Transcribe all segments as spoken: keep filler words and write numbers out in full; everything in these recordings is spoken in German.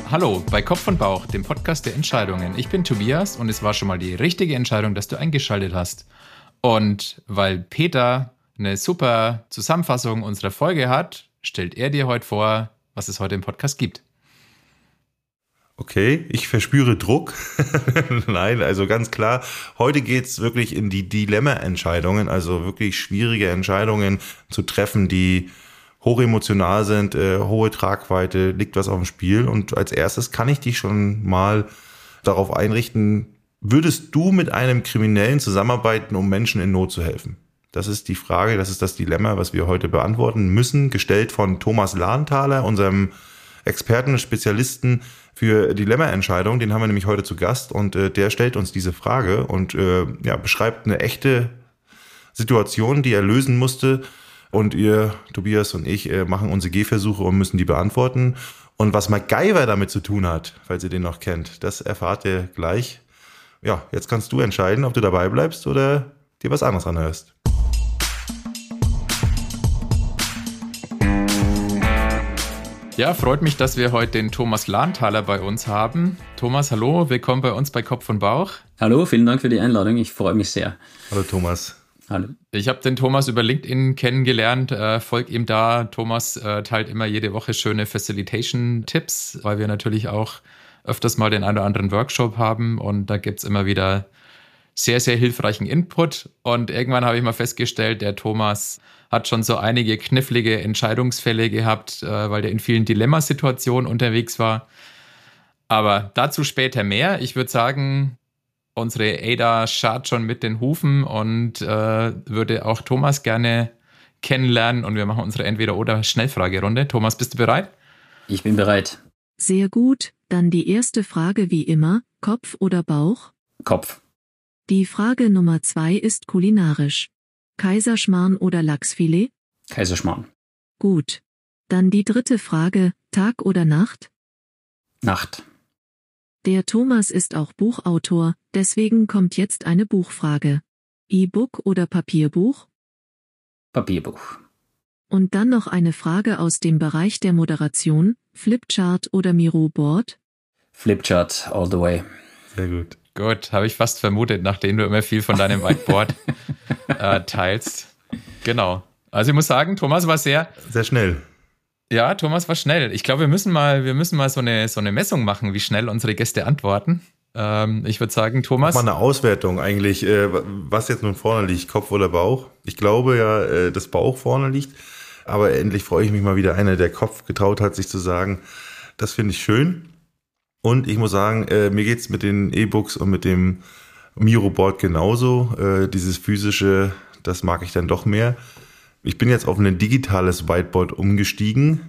Hallo bei Kopf und Bauch, dem Podcast der Entscheidungen. Ich bin Tobias und es war schon mal die richtige Entscheidung, dass du eingeschaltet hast. Und weil Peter eine super Zusammenfassung unserer Folge hat, stellt er dir heute vor, was es heute im Podcast gibt. Okay, ich verspüre Druck. Nein, also ganz klar, heute geht's wirklich in die Dilemma-Entscheidungen, also wirklich schwierige Entscheidungen zu treffen, die hochemotional sind, äh, hohe Tragweite, liegt was auf dem Spiel. Und als erstes kann ich dich schon mal darauf einrichten, würdest du mit einem Kriminellen zusammenarbeiten, um Menschen in Not zu helfen? Das ist die Frage, das ist das Dilemma, was wir heute beantworten müssen, gestellt von Thomas Lahnthaler, unserem Experten, Spezialisten für Dilemma-Entscheidungen. Den haben wir nämlich heute zu Gast und äh, der stellt uns diese Frage und äh, ja, beschreibt eine echte Situation, die er lösen musste. Und ihr, Tobias und ich, äh, machen unsere Gehversuche und müssen die beantworten. Und was MacGyver damit zu tun hat, falls ihr den noch kennt, das erfahrt ihr gleich. Ja, jetzt kannst du entscheiden, ob du dabei bleibst oder dir was anderes anhörst. Ja, freut mich, dass wir heute den Thomas Lahnthaler bei uns haben. Thomas, hallo, willkommen bei uns bei Kopf und Bauch. Hallo, vielen Dank für die Einladung, ich freue mich sehr. Hallo Thomas. Hallo. Ich habe den Thomas über LinkedIn kennengelernt, äh, folgt ihm da. Thomas äh, teilt immer jede Woche schöne Facilitation-Tipps, weil wir natürlich auch öfters mal den einen oder anderen Workshop haben und da gibt es immer wieder sehr, sehr hilfreichen Input. Und irgendwann habe ich mal festgestellt, der Thomas hat schon so einige knifflige Entscheidungsfälle gehabt, äh, weil der in vielen Dilemmasituationen unterwegs war. Aber dazu später mehr. Ich würde sagen, unsere Ada scharrt schon mit den Hufen und äh, würde auch Thomas gerne kennenlernen. Und wir machen unsere Entweder-oder-Schnellfragerunde. Thomas, bist du bereit? Ich bin bereit. Sehr gut, dann die erste Frage wie immer, Kopf oder Bauch? Kopf. Die Frage Nummer zwei ist kulinarisch. Kaiserschmarrn oder Lachsfilet? Kaiserschmarrn. Gut. Dann die dritte Frage, Tag oder Nacht? Nacht. Der Thomas ist auch Buchautor, deswegen kommt jetzt eine Buchfrage. E-Book oder Papierbuch? Papierbuch. Und dann noch eine Frage aus dem Bereich der Moderation, Flipchart oder Miro-Board? Flipchart all the way. Sehr gut. Gut, habe ich fast vermutet, nachdem du immer viel von deinem Whiteboard äh, teilst. Genau. Also ich muss sagen, Thomas war sehr... Sehr schnell. Ja, Thomas war schnell. Ich glaube, wir müssen mal, wir müssen mal so eine, so eine Messung machen, wie schnell unsere Gäste antworten. Ähm, ich würde sagen, Thomas... Mach mal eine Auswertung eigentlich, äh, was jetzt nun vorne liegt, Kopf oder Bauch. Ich glaube ja, äh, dass Bauch vorne liegt, aber endlich freue ich mich mal wieder, einer, der Kopf getraut hat, sich zu sagen, das finde ich schön. Und ich muss sagen, äh, mir geht's mit den E-Books und mit dem Miro-Board genauso. Äh, dieses physische, das mag ich dann doch mehr. Ich bin jetzt auf ein digitales Whiteboard umgestiegen.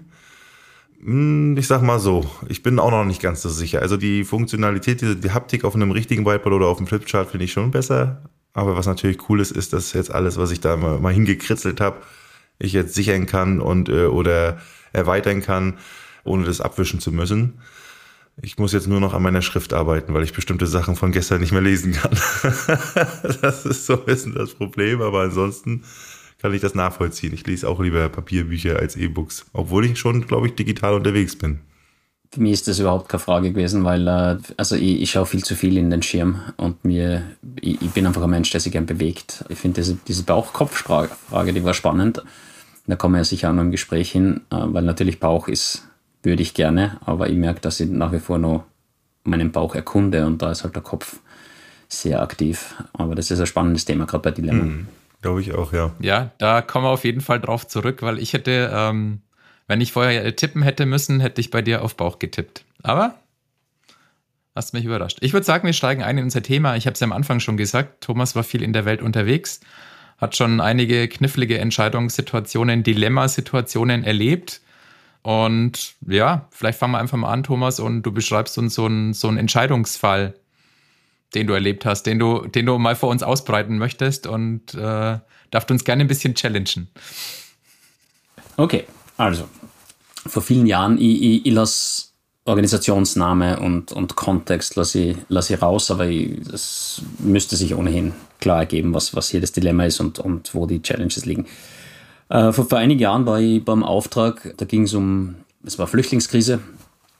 Ich sag mal so, ich bin auch noch nicht ganz so sicher. Also die Funktionalität, die, die Haptik auf einem richtigen Whiteboard oder auf dem Flipchart finde ich schon besser. Aber was natürlich cool ist, ist, dass jetzt alles, was ich da mal, mal hingekritzelt habe, ich jetzt sichern kann und äh, oder erweitern kann, ohne das abwischen zu müssen. Ich muss jetzt nur noch an meiner Schrift arbeiten, weil ich bestimmte Sachen von gestern nicht mehr lesen kann. Das ist so ein bisschen das Problem, aber ansonsten kann ich das nachvollziehen. Ich lese auch lieber Papierbücher als E-Books, obwohl ich schon, glaube ich, digital unterwegs bin. Für mich ist das überhaupt keine Frage gewesen, weil äh, also ich, ich schaue viel zu viel in den Schirm und mir ich, ich bin einfach ein Mensch, der sich gern bewegt. Ich finde diese, diese Bauch-Kopf-Frage, die war spannend. Da kommen wir ja sicher auch noch im Gespräch hin, äh, weil natürlich Bauch ist, würde ich gerne, aber ich merke, dass ich nach wie vor noch meinen Bauch erkunde und da ist halt der Kopf sehr aktiv. Aber das ist ein spannendes Thema, gerade bei Dilemma. Hm, glaube ich auch, ja. Ja, da kommen wir auf jeden Fall drauf zurück, weil ich hätte, ähm, wenn ich vorher tippen hätte müssen, hätte ich bei dir auf Bauch getippt. Aber hast mich überrascht. Ich würde sagen, wir steigen ein in unser Thema. Ich habe es ja am Anfang schon gesagt, Thomas war viel in der Welt unterwegs, hat schon einige knifflige Entscheidungssituationen, Dilemmasituationen erlebt. Und ja, vielleicht fangen wir einfach mal an, Thomas, und du beschreibst uns so einen, so einen Entscheidungsfall, den du erlebt hast, den du, den du mal vor uns ausbreiten möchtest und äh, darfst uns gerne ein bisschen challengen. Okay, also, vor vielen Jahren, ich, ich, ich lasse Organisationsname und, und Kontext lasse ich, lasse ich raus, aber es müsste sich ohnehin klar ergeben, was, was hier das Dilemma ist und, und wo die Challenges liegen. Äh, vor, vor einigen Jahren war ich beim Auftrag, da ging es um, es war Flüchtlingskrise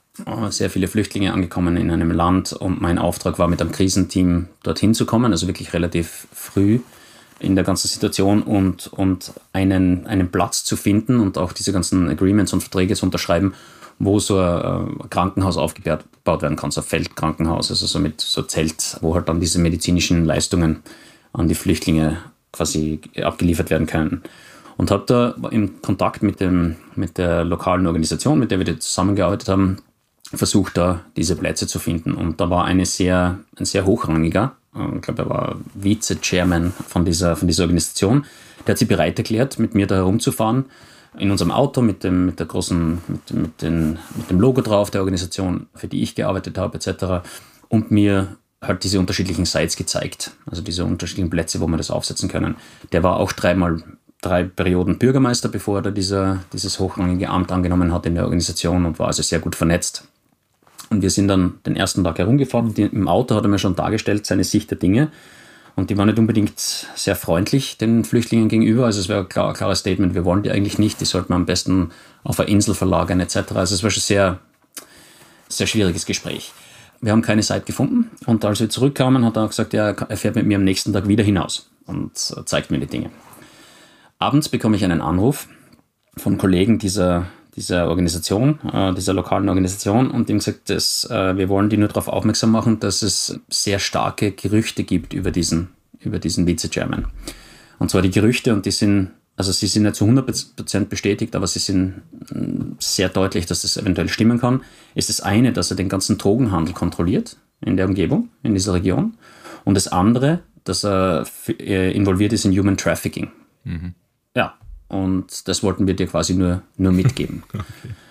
sehr viele Flüchtlinge angekommen in einem Land und mein Auftrag war, mit einem Krisenteam dorthin zu kommen, also wirklich relativ früh in der ganzen Situation und, und einen, einen Platz zu finden und auch diese ganzen Agreements und Verträge zu unterschreiben, wo so ein Krankenhaus aufgebaut werden kann, so ein Feldkrankenhaus, also so mit so Zelt, wo halt dann diese medizinischen Leistungen an die Flüchtlinge quasi abgeliefert werden können. Und habe da im Kontakt mit, dem, mit der lokalen Organisation, mit der wir da zusammengearbeitet haben, versucht, da diese Plätze zu finden. Und da war eine sehr, ein sehr hochrangiger, ich glaube, er war Vize-Chairman von dieser, von dieser Organisation, der hat sich bereit erklärt, mit mir da herumzufahren, in unserem Auto mit dem, mit der großen, mit, mit, den, mit dem Logo drauf der Organisation, für die ich gearbeitet habe, et cetera. Und mir halt diese unterschiedlichen Sites gezeigt, also diese unterschiedlichen Plätze, wo wir das aufsetzen können. Der war auch dreimal, drei Perioden Bürgermeister, bevor er da dieser, dieses hochrangige Amt angenommen hat in der Organisation und war also sehr gut vernetzt. Und wir sind dann den ersten Tag herumgefahren und im Auto hat er mir schon dargestellt seine Sicht der Dinge. Und die waren nicht unbedingt sehr freundlich den Flüchtlingen gegenüber. Also es wäre ein klar, klares Statement, wir wollen die eigentlich nicht, die sollten wir am besten auf eine Insel verlagern et cetera. Also es war schon ein sehr, sehr schwieriges Gespräch. Wir haben keine Site gefunden und als wir zurückkamen, hat er gesagt, ja, er fährt mit mir am nächsten Tag wieder hinaus und zeigt mir die Dinge. Abends bekomme ich einen Anruf von Kollegen dieser, dieser Organisation, äh, dieser lokalen Organisation und die haben gesagt, dass, äh, wir wollen die nur darauf aufmerksam machen, dass es sehr starke Gerüchte gibt über diesen, über diesen Vize-Chairman. Und zwar die Gerüchte, und die sind, also sie sind nicht zu hundert Prozent bestätigt, aber sie sind sehr deutlich, dass das eventuell stimmen kann, ist das eine, dass er den ganzen Drogenhandel kontrolliert in der Umgebung, in dieser Region. Und das andere, dass er involviert ist in Human Trafficking. Mhm. Ja, und das wollten wir dir quasi nur, nur mitgeben. Okay.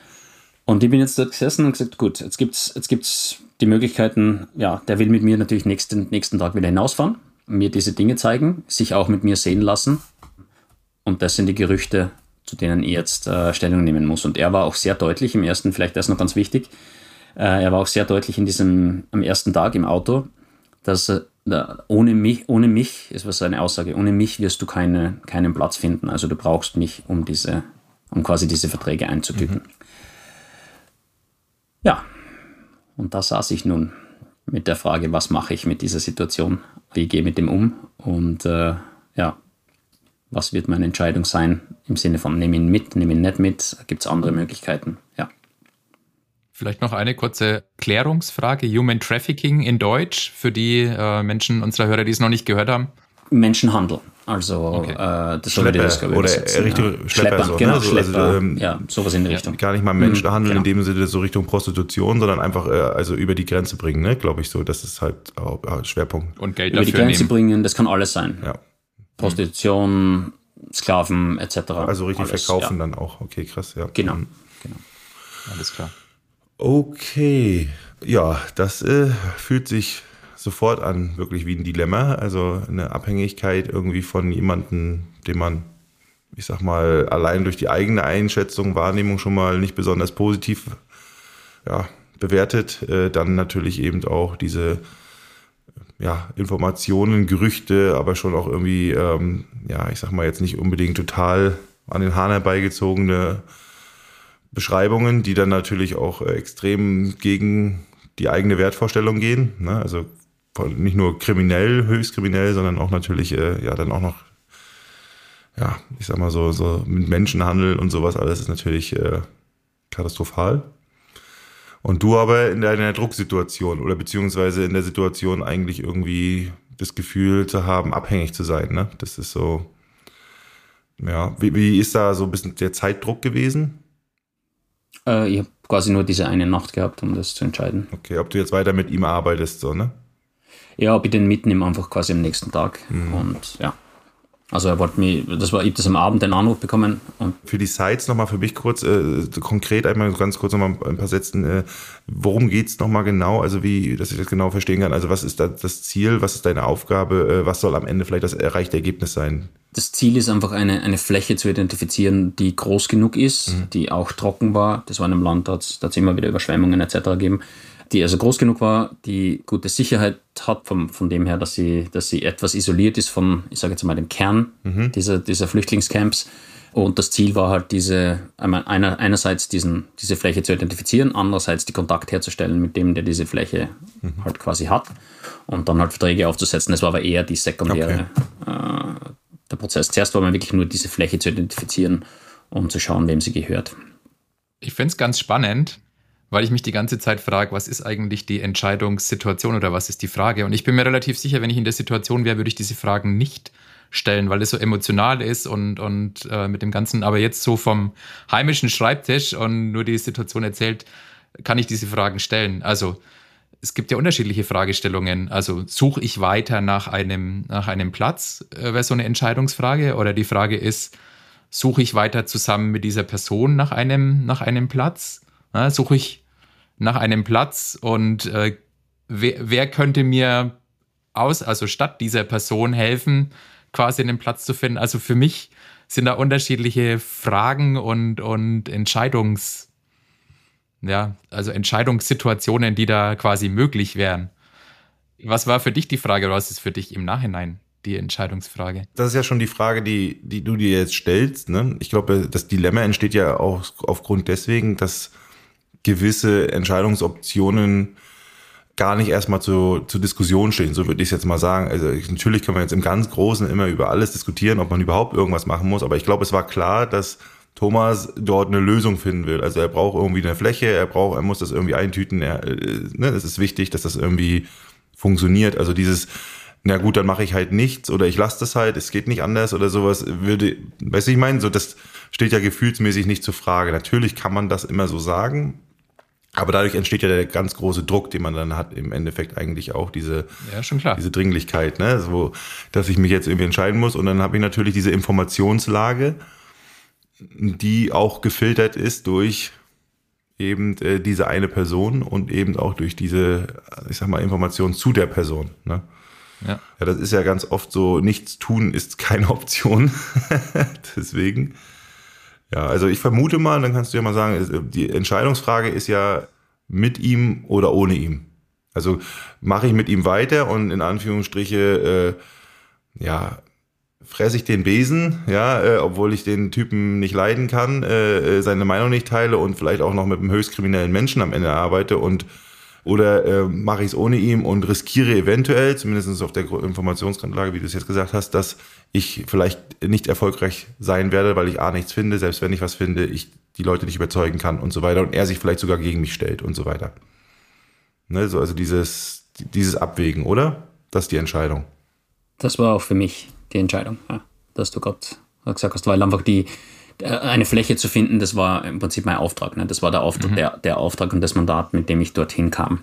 Und ich bin jetzt dort gesessen und gesagt, gut, jetzt gibt es jetzt gibt's die Möglichkeiten, ja, der will mit mir natürlich nächsten, nächsten Tag wieder hinausfahren, mir diese Dinge zeigen, sich auch mit mir sehen lassen. Und das sind die Gerüchte, zu denen ich jetzt äh, Stellung nehmen muss. Und er war auch sehr deutlich im ersten, vielleicht das noch ganz wichtig, äh, er war auch sehr deutlich in diesem, am ersten Tag im Auto, dass äh, ohne mich, ohne mich, es war seine Aussage, ohne mich wirst du keine, keinen Platz finden. Also du brauchst mich, um diese, um quasi diese Verträge einzutüten. Mhm. Ja, und da saß ich nun mit der Frage, was mache ich mit dieser Situation? Wie gehe ich mit dem um? Und äh, ja, was wird meine Entscheidung sein im Sinne von, nehme ihn mit, nehme ihn nicht mit, gibt es andere Möglichkeiten, ja. Vielleicht noch eine kurze Klärungsfrage. Human Trafficking in Deutsch für die äh, Menschen, unserer Hörer, die es noch nicht gehört haben. Menschenhandel, also okay. äh, das Schlepper, das, glaube ich, oder Richtung ja. Schlepper, Schlepper so, genau, ne? also, Schlepper, also, ähm, ja, sowas in die Richtung. Gar nicht mal Menschenhandel mhm, genau. in dem Sinne so Richtung Prostitution, sondern einfach äh, also über die Grenze bringen, ne? Glaube ich so. Das ist halt auch äh, Schwerpunkt. Und Geld über dafür die Grenze nehmen. bringen, das kann alles sein. Ja. Prostitution, Sklaven et cetera. Also richtig alles, verkaufen ja. dann auch. Okay, krass, ja. Genau, mhm. genau. Alles klar. Okay, ja, das äh, fühlt sich sofort an, wirklich wie ein Dilemma. Also eine Abhängigkeit irgendwie von jemandem, den man, ich sag mal, allein durch die eigene Einschätzung, Wahrnehmung schon mal nicht besonders positiv ja, bewertet. Äh, dann natürlich eben auch diese ja, Informationen, Gerüchte, aber schon auch irgendwie, ähm, ja, ich sag mal jetzt nicht unbedingt total an den Haaren herbeigezogene Beschreibungen, die dann natürlich auch äh, extrem gegen die eigene Wertvorstellung gehen. Ne? Also nicht nur kriminell, höchst kriminell, sondern auch natürlich äh, ja dann auch noch, ja, ich sag mal so, so mit Menschenhandel und sowas alles ist natürlich äh, katastrophal. Und du aber in deiner Drucksituation oder beziehungsweise in der Situation eigentlich irgendwie das Gefühl zu haben, abhängig zu sein. Ne? Das ist so, ja, wie, wie ist da so ein bisschen der Zeitdruck gewesen? Äh, ich habe quasi nur diese eine Nacht gehabt, um das zu entscheiden. Okay, ob du jetzt weiter mit ihm arbeitest, so, ne? Ja, ob ich den mitnehme, einfach quasi am nächsten Tag. Mhm. Und ja, also er wollte mich, das war, ich habe das am Abend den Anruf bekommen. Und für die Sites nochmal für mich kurz, äh, konkret einmal ganz kurz nochmal ein paar Sätzen, äh, worum geht's nochmal genau, also wie, dass ich das genau verstehen kann, also was ist da das Ziel, was ist deine Aufgabe, äh, was soll am Ende vielleicht das erreichte Ergebnis sein? Das Ziel ist einfach eine, eine Fläche zu identifizieren, die groß genug ist, mhm. die auch trocken war, das war in einem Land, da hat es immer wieder Überschwemmungen et cetera gegeben, die also groß genug war, die gute Sicherheit hat, von, von dem her, dass sie, dass sie etwas isoliert ist von, ich sage jetzt mal, dem Kern mhm. dieser, dieser Flüchtlingscamps, Und das Ziel war halt, diese, einer, einerseits diesen, diese Fläche zu identifizieren, andererseits die Kontakt herzustellen mit dem, der diese Fläche mhm. halt quasi hat und dann halt Verträge aufzusetzen. Das war aber eher die sekundäre, okay. äh, der Prozess. Zuerst war man wirklich nur diese Fläche zu identifizieren, um zu schauen, wem sie gehört. Ich finde es ganz spannend, weil ich mich die ganze Zeit frage, was ist eigentlich die Entscheidungssituation oder was ist die Frage? Und ich bin mir relativ sicher, wenn ich in der Situation wäre, würde ich diese Fragen nicht stellen, weil es so emotional ist und, und äh, mit dem Ganzen, aber jetzt so vom heimischen Schreibtisch und nur die Situation erzählt, kann ich diese Fragen stellen. Also es gibt ja unterschiedliche Fragestellungen. Also suche ich weiter nach einem, nach einem Platz, äh, wäre so eine Entscheidungsfrage. Oder die Frage ist, suche ich weiter zusammen mit dieser Person nach einem, nach einem Platz? Ja, suche ich nach einem Platz und äh, wer, wer könnte mir aus, also statt dieser Person helfen, quasi einen Platz zu finden? Also für mich sind da unterschiedliche Fragen und, und Entscheidungs, ja, also Entscheidungssituationen, die da quasi möglich wären. Was war für dich die Frage oder was ist für dich im Nachhinein die Entscheidungsfrage? Das ist ja schon die Frage, die, die du dir jetzt stellst, ne? Ich glaube, das Dilemma entsteht ja auch aufgrund deswegen, dass gewisse Entscheidungsoptionen gar nicht erstmal zu, zur Diskussion stehen, so würde ich es jetzt mal sagen. Also ich, natürlich kann man jetzt im ganz Großen immer über alles diskutieren, ob man überhaupt irgendwas machen muss, aber ich glaube, es war klar, dass Thomas dort eine Lösung finden will. Also er braucht irgendwie eine Fläche, er braucht, er muss das irgendwie eintüten, er, ne, es ist wichtig, dass das irgendwie funktioniert. Also dieses, na gut, dann mache ich halt nichts oder ich lasse das halt, es geht nicht anders oder sowas, würde, weißt du, ich meine, so das steht ja gefühlsmäßig nicht zur Frage. Natürlich kann man das immer so sagen, aber dadurch entsteht ja der ganz große Druck, den man dann hat, im Endeffekt eigentlich auch diese, ja, schon klar. diese Dringlichkeit, ne, so, dass ich mich jetzt irgendwie entscheiden muss und dann habe ich natürlich diese Informationslage, die auch gefiltert ist durch eben äh, diese eine Person und eben auch durch diese, ich sag mal, Information zu der Person, ne. Ja. Ja, das ist ja ganz oft so, nichts tun ist keine Option, deswegen. Ja, also ich vermute mal, dann kannst du ja mal sagen, die Entscheidungsfrage ist ja mit ihm oder ohne ihm. Also mache ich mit ihm weiter und in Anführungsstriche, äh, ja, fresse ich den Besen, ja, äh, obwohl ich den Typen nicht leiden kann, äh, seine Meinung nicht teile und vielleicht auch noch mit einem höchst kriminellen Menschen am Ende arbeite und oder äh, mache ich es ohne ihn und riskiere eventuell, zumindest auf der Informationsgrundlage, wie du es jetzt gesagt hast, dass ich vielleicht nicht erfolgreich sein werde, weil ich A, nichts finde, selbst wenn ich was finde, ich die Leute nicht überzeugen kann und so weiter und er sich vielleicht sogar gegen mich stellt und so weiter. Ne, so, also dieses, dieses Abwägen, oder? Das ist die Entscheidung. Das war auch für mich die Entscheidung, ja, dass du gerade gesagt hast, weil einfach die eine Fläche zu finden, das war im Prinzip mein Auftrag. Ne? Das war der Auftrag, mhm. der, der Auftrag und das Mandat, mit dem ich dorthin kam.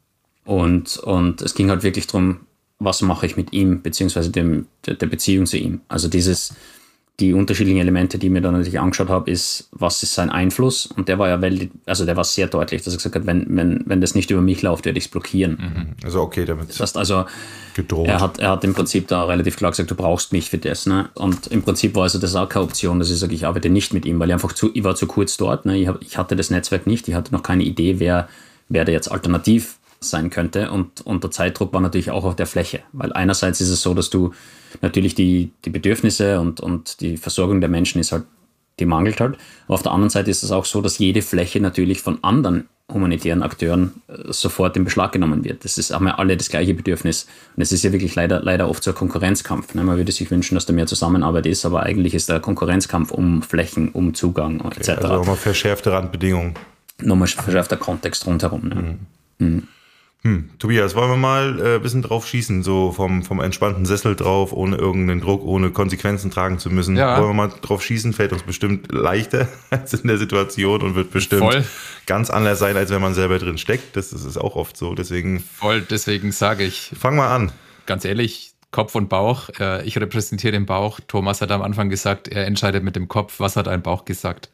Und, und es ging halt wirklich darum, was mache ich mit ihm, beziehungsweise dem, der, der Beziehung zu ihm. Also dieses, die unterschiedlichen Elemente, die ich mir dann natürlich angeschaut habe, ist, was ist sein Einfluss? Und der war ja, also der war sehr deutlich, dass er gesagt hat, wenn, wenn, wenn das nicht über mich läuft, werde ich es blockieren. Mhm. Also okay, damit. Das heißt also, gedroht. Er hat, er hat im Prinzip da relativ klar gesagt, du brauchst mich für das. Ne? Und im Prinzip war also das auch keine Option, dass ich sage, ich arbeite nicht mit ihm, weil ich einfach zu, ich war zu kurz dort. Ne? Ich, hab, ich hatte das Netzwerk nicht, ich hatte noch keine Idee, wer, wer da jetzt alternativ sein könnte. Und, und der Zeitdruck war natürlich auch auf der Fläche. Weil einerseits ist es so, dass du natürlich die, die Bedürfnisse und, und die Versorgung der Menschen ist halt, die mangelt halt. Aber auf der anderen Seite ist es auch so, dass jede Fläche natürlich von anderen humanitären Akteuren äh, sofort in Beschlag genommen wird. Das ist, haben ja alle das gleiche Bedürfnis. Und es ist ja wirklich leider, leider oft so ein Konkurrenzkampf. Ne? Man würde sich wünschen, dass da mehr Zusammenarbeit ist, aber eigentlich ist der Konkurrenzkampf um Flächen, um Zugang okay, et cetera. Also nochmal verschärfte Randbedingungen. Nochmal verschärfter Kontext rundherum. Ne? Mhm. Mhm. Hm. Tobias, wollen wir mal äh, ein bisschen drauf schießen, so vom, vom entspannten Sessel drauf, ohne irgendeinen Druck, ohne Konsequenzen tragen zu müssen. Ja. Wollen wir mal drauf schießen, fällt uns bestimmt leichter als in der Situation und wird bestimmt Voll. ganz anders sein, als wenn man selber drin steckt. Das, das ist auch oft so, deswegen... Voll, deswegen sage ich... Fang mal an. Ganz ehrlich, Kopf und Bauch. Äh, ich repräsentiere den Bauch. Thomas hat am Anfang gesagt, er entscheidet mit dem Kopf. Was hat ein Bauch gesagt?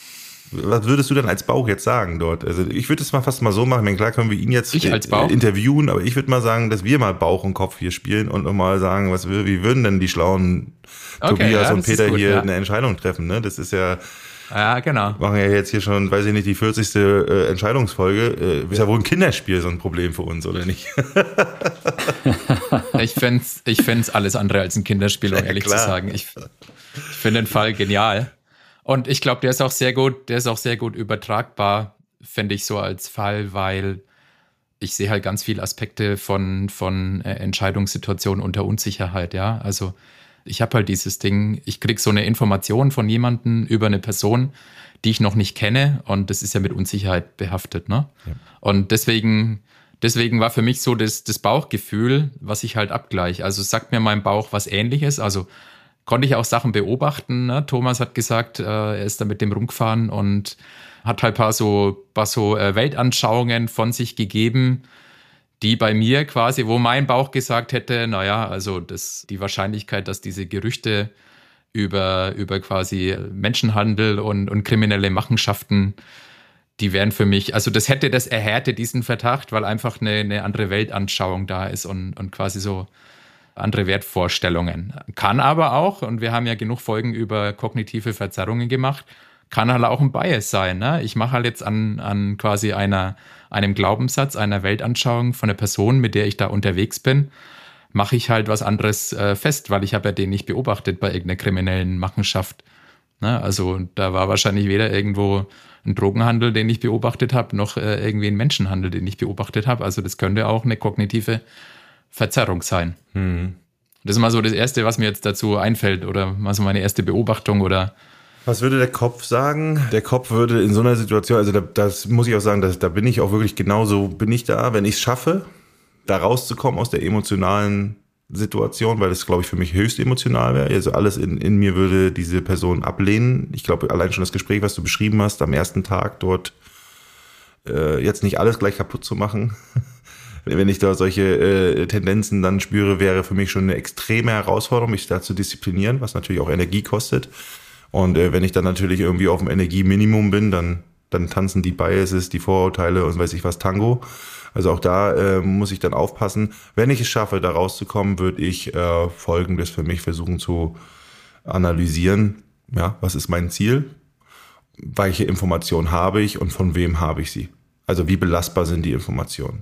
Was würdest du denn als Bauch jetzt sagen dort? Also ich würde es mal fast mal so machen, ich meine, klar können wir ihn jetzt ich als Bauch? interviewen, aber ich würde mal sagen, dass wir mal Bauch und Kopf hier spielen und mal sagen, was wir, wie würden denn die schlauen okay, Tobias ja, und Peter gut, hier ja. eine Entscheidung treffen, ne? Das ist ja, ja genau. Machen ja jetzt hier schon, weiß ich nicht, die vierzigste Äh, Entscheidungsfolge. Äh, ist ja wohl ein Kinderspiel so ein Problem für uns, oder nicht? ich fände es ich fänd's alles andere als ein Kinderspiel, um ja, ehrlich klar. zu sagen. Ich, ich finde den Fall genial. Und ich glaube, der ist auch sehr gut, der ist auch sehr gut übertragbar, finde ich so als Fall, weil ich sehe halt ganz viele Aspekte von, von äh, Entscheidungssituationen unter Unsicherheit, ja. Also ich habe halt dieses Ding, ich kriege so eine Information von jemandem über eine Person, die ich noch nicht kenne, und das ist ja mit Unsicherheit behaftet, ne? Ja. Und deswegen, deswegen war für mich so das, das Bauchgefühl, was ich halt abgleiche. Also sagt mir mein Bauch was Ähnliches, also konnte ich auch Sachen beobachten, ne? Thomas hat gesagt, äh, er ist da mit dem rumgefahren und hat halt ein paar so, paar so äh, Weltanschauungen von sich gegeben, die bei mir quasi, wo mein Bauch gesagt hätte, naja, also das, die Wahrscheinlichkeit, dass diese Gerüchte über, über quasi Menschenhandel und, und kriminelle Machenschaften, die wären für mich, also das hätte das erhärtet, diesen Verdacht, weil einfach eine, eine andere Weltanschauung da ist und, und quasi so andere Wertvorstellungen. Kann aber auch, und wir haben ja genug Folgen über kognitive Verzerrungen gemacht, kann halt auch ein Bias sein. Ne? Ich mache halt jetzt an, an quasi einer, einem Glaubenssatz, einer Weltanschauung von der Person, mit der ich da unterwegs bin, mache ich halt was anderes äh, fest, weil ich habe ja den nicht beobachtet bei irgendeiner kriminellen Machenschaft. Ne? Also da war wahrscheinlich weder irgendwo ein Drogenhandel, den ich beobachtet habe, noch äh, irgendwie ein Menschenhandel, den ich beobachtet habe. Also das könnte auch eine kognitive Verzerrung sein. Hm. Das ist mal so das Erste, was mir jetzt dazu einfällt, oder mal so meine erste Beobachtung oder. Was würde der Kopf sagen? Der Kopf würde in so einer Situation, also da, das muss ich auch sagen, das, da bin ich auch wirklich genauso, bin ich da, wenn ich es schaffe, da rauszukommen aus der emotionalen Situation, weil das, glaube ich, für mich höchst emotional wäre. Also alles in, in mir würde diese Person ablehnen. Ich glaube, allein schon das Gespräch, was du beschrieben hast, am ersten Tag dort äh, jetzt nicht alles gleich kaputt zu machen. Wenn ich da solche äh, Tendenzen dann spüre, wäre für mich schon eine extreme Herausforderung, mich da zu disziplinieren, was natürlich auch Energie kostet. Und äh, wenn ich dann natürlich irgendwie auf dem Energieminimum bin, dann, dann tanzen die Biases, die Vorurteile und weiß ich was Tango. Also auch da äh, muss ich dann aufpassen. Wenn ich es schaffe, da rauszukommen, würde ich äh, Folgendes für mich versuchen zu analysieren. Ja, was ist mein Ziel? Welche Informationen habe ich und von wem habe ich sie? Also wie belastbar sind die Informationen?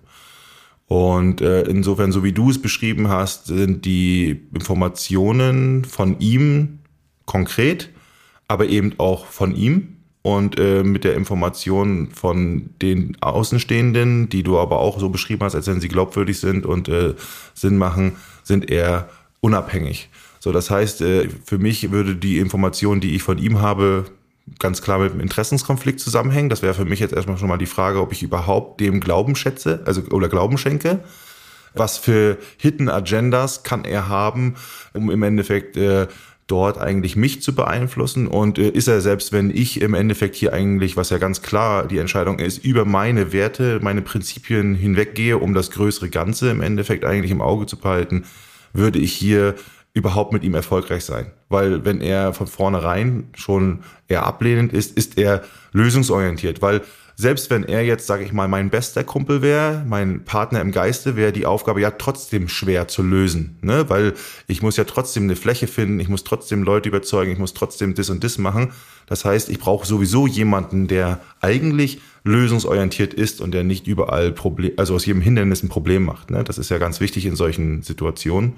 Und äh, insofern, so wie du es beschrieben hast, sind die Informationen von ihm konkret, aber eben auch von ihm und äh, mit der Information von den Außenstehenden, die du aber auch so beschrieben hast, als wenn sie glaubwürdig sind und äh, Sinn machen, sind eher unabhängig. So, das heißt, äh, für mich würde die Information, die ich von ihm habe, ganz klar mit dem Interessenskonflikt zusammenhängen. Das wäre für mich jetzt erstmal schon mal die Frage, ob ich überhaupt dem Glauben schätze, also oder Glauben schenke. Was für Hidden Agendas kann er haben, um im Endeffekt äh, dort eigentlich mich zu beeinflussen, und äh, ist er, selbst wenn ich im Endeffekt hier eigentlich, was ja ganz klar die Entscheidung ist, über meine Werte, meine Prinzipien hinweggehe, um das größere Ganze im Endeffekt eigentlich im Auge zu behalten, würde ich hier überhaupt mit ihm erfolgreich sein. Weil wenn er von vornherein schon eher ablehnend ist, ist er lösungsorientiert, weil selbst wenn er jetzt, sage ich mal, mein bester Kumpel wäre, mein Partner im Geiste, wäre die Aufgabe ja trotzdem schwer zu lösen, ne? Weil ich muss ja trotzdem eine Fläche finden, ich muss trotzdem Leute überzeugen, ich muss trotzdem das und das machen. Das heißt, ich brauche sowieso jemanden, der eigentlich lösungsorientiert ist und der nicht überall Problem, also aus jedem Hindernis ein Problem macht, ne? Das ist ja ganz wichtig in solchen Situationen.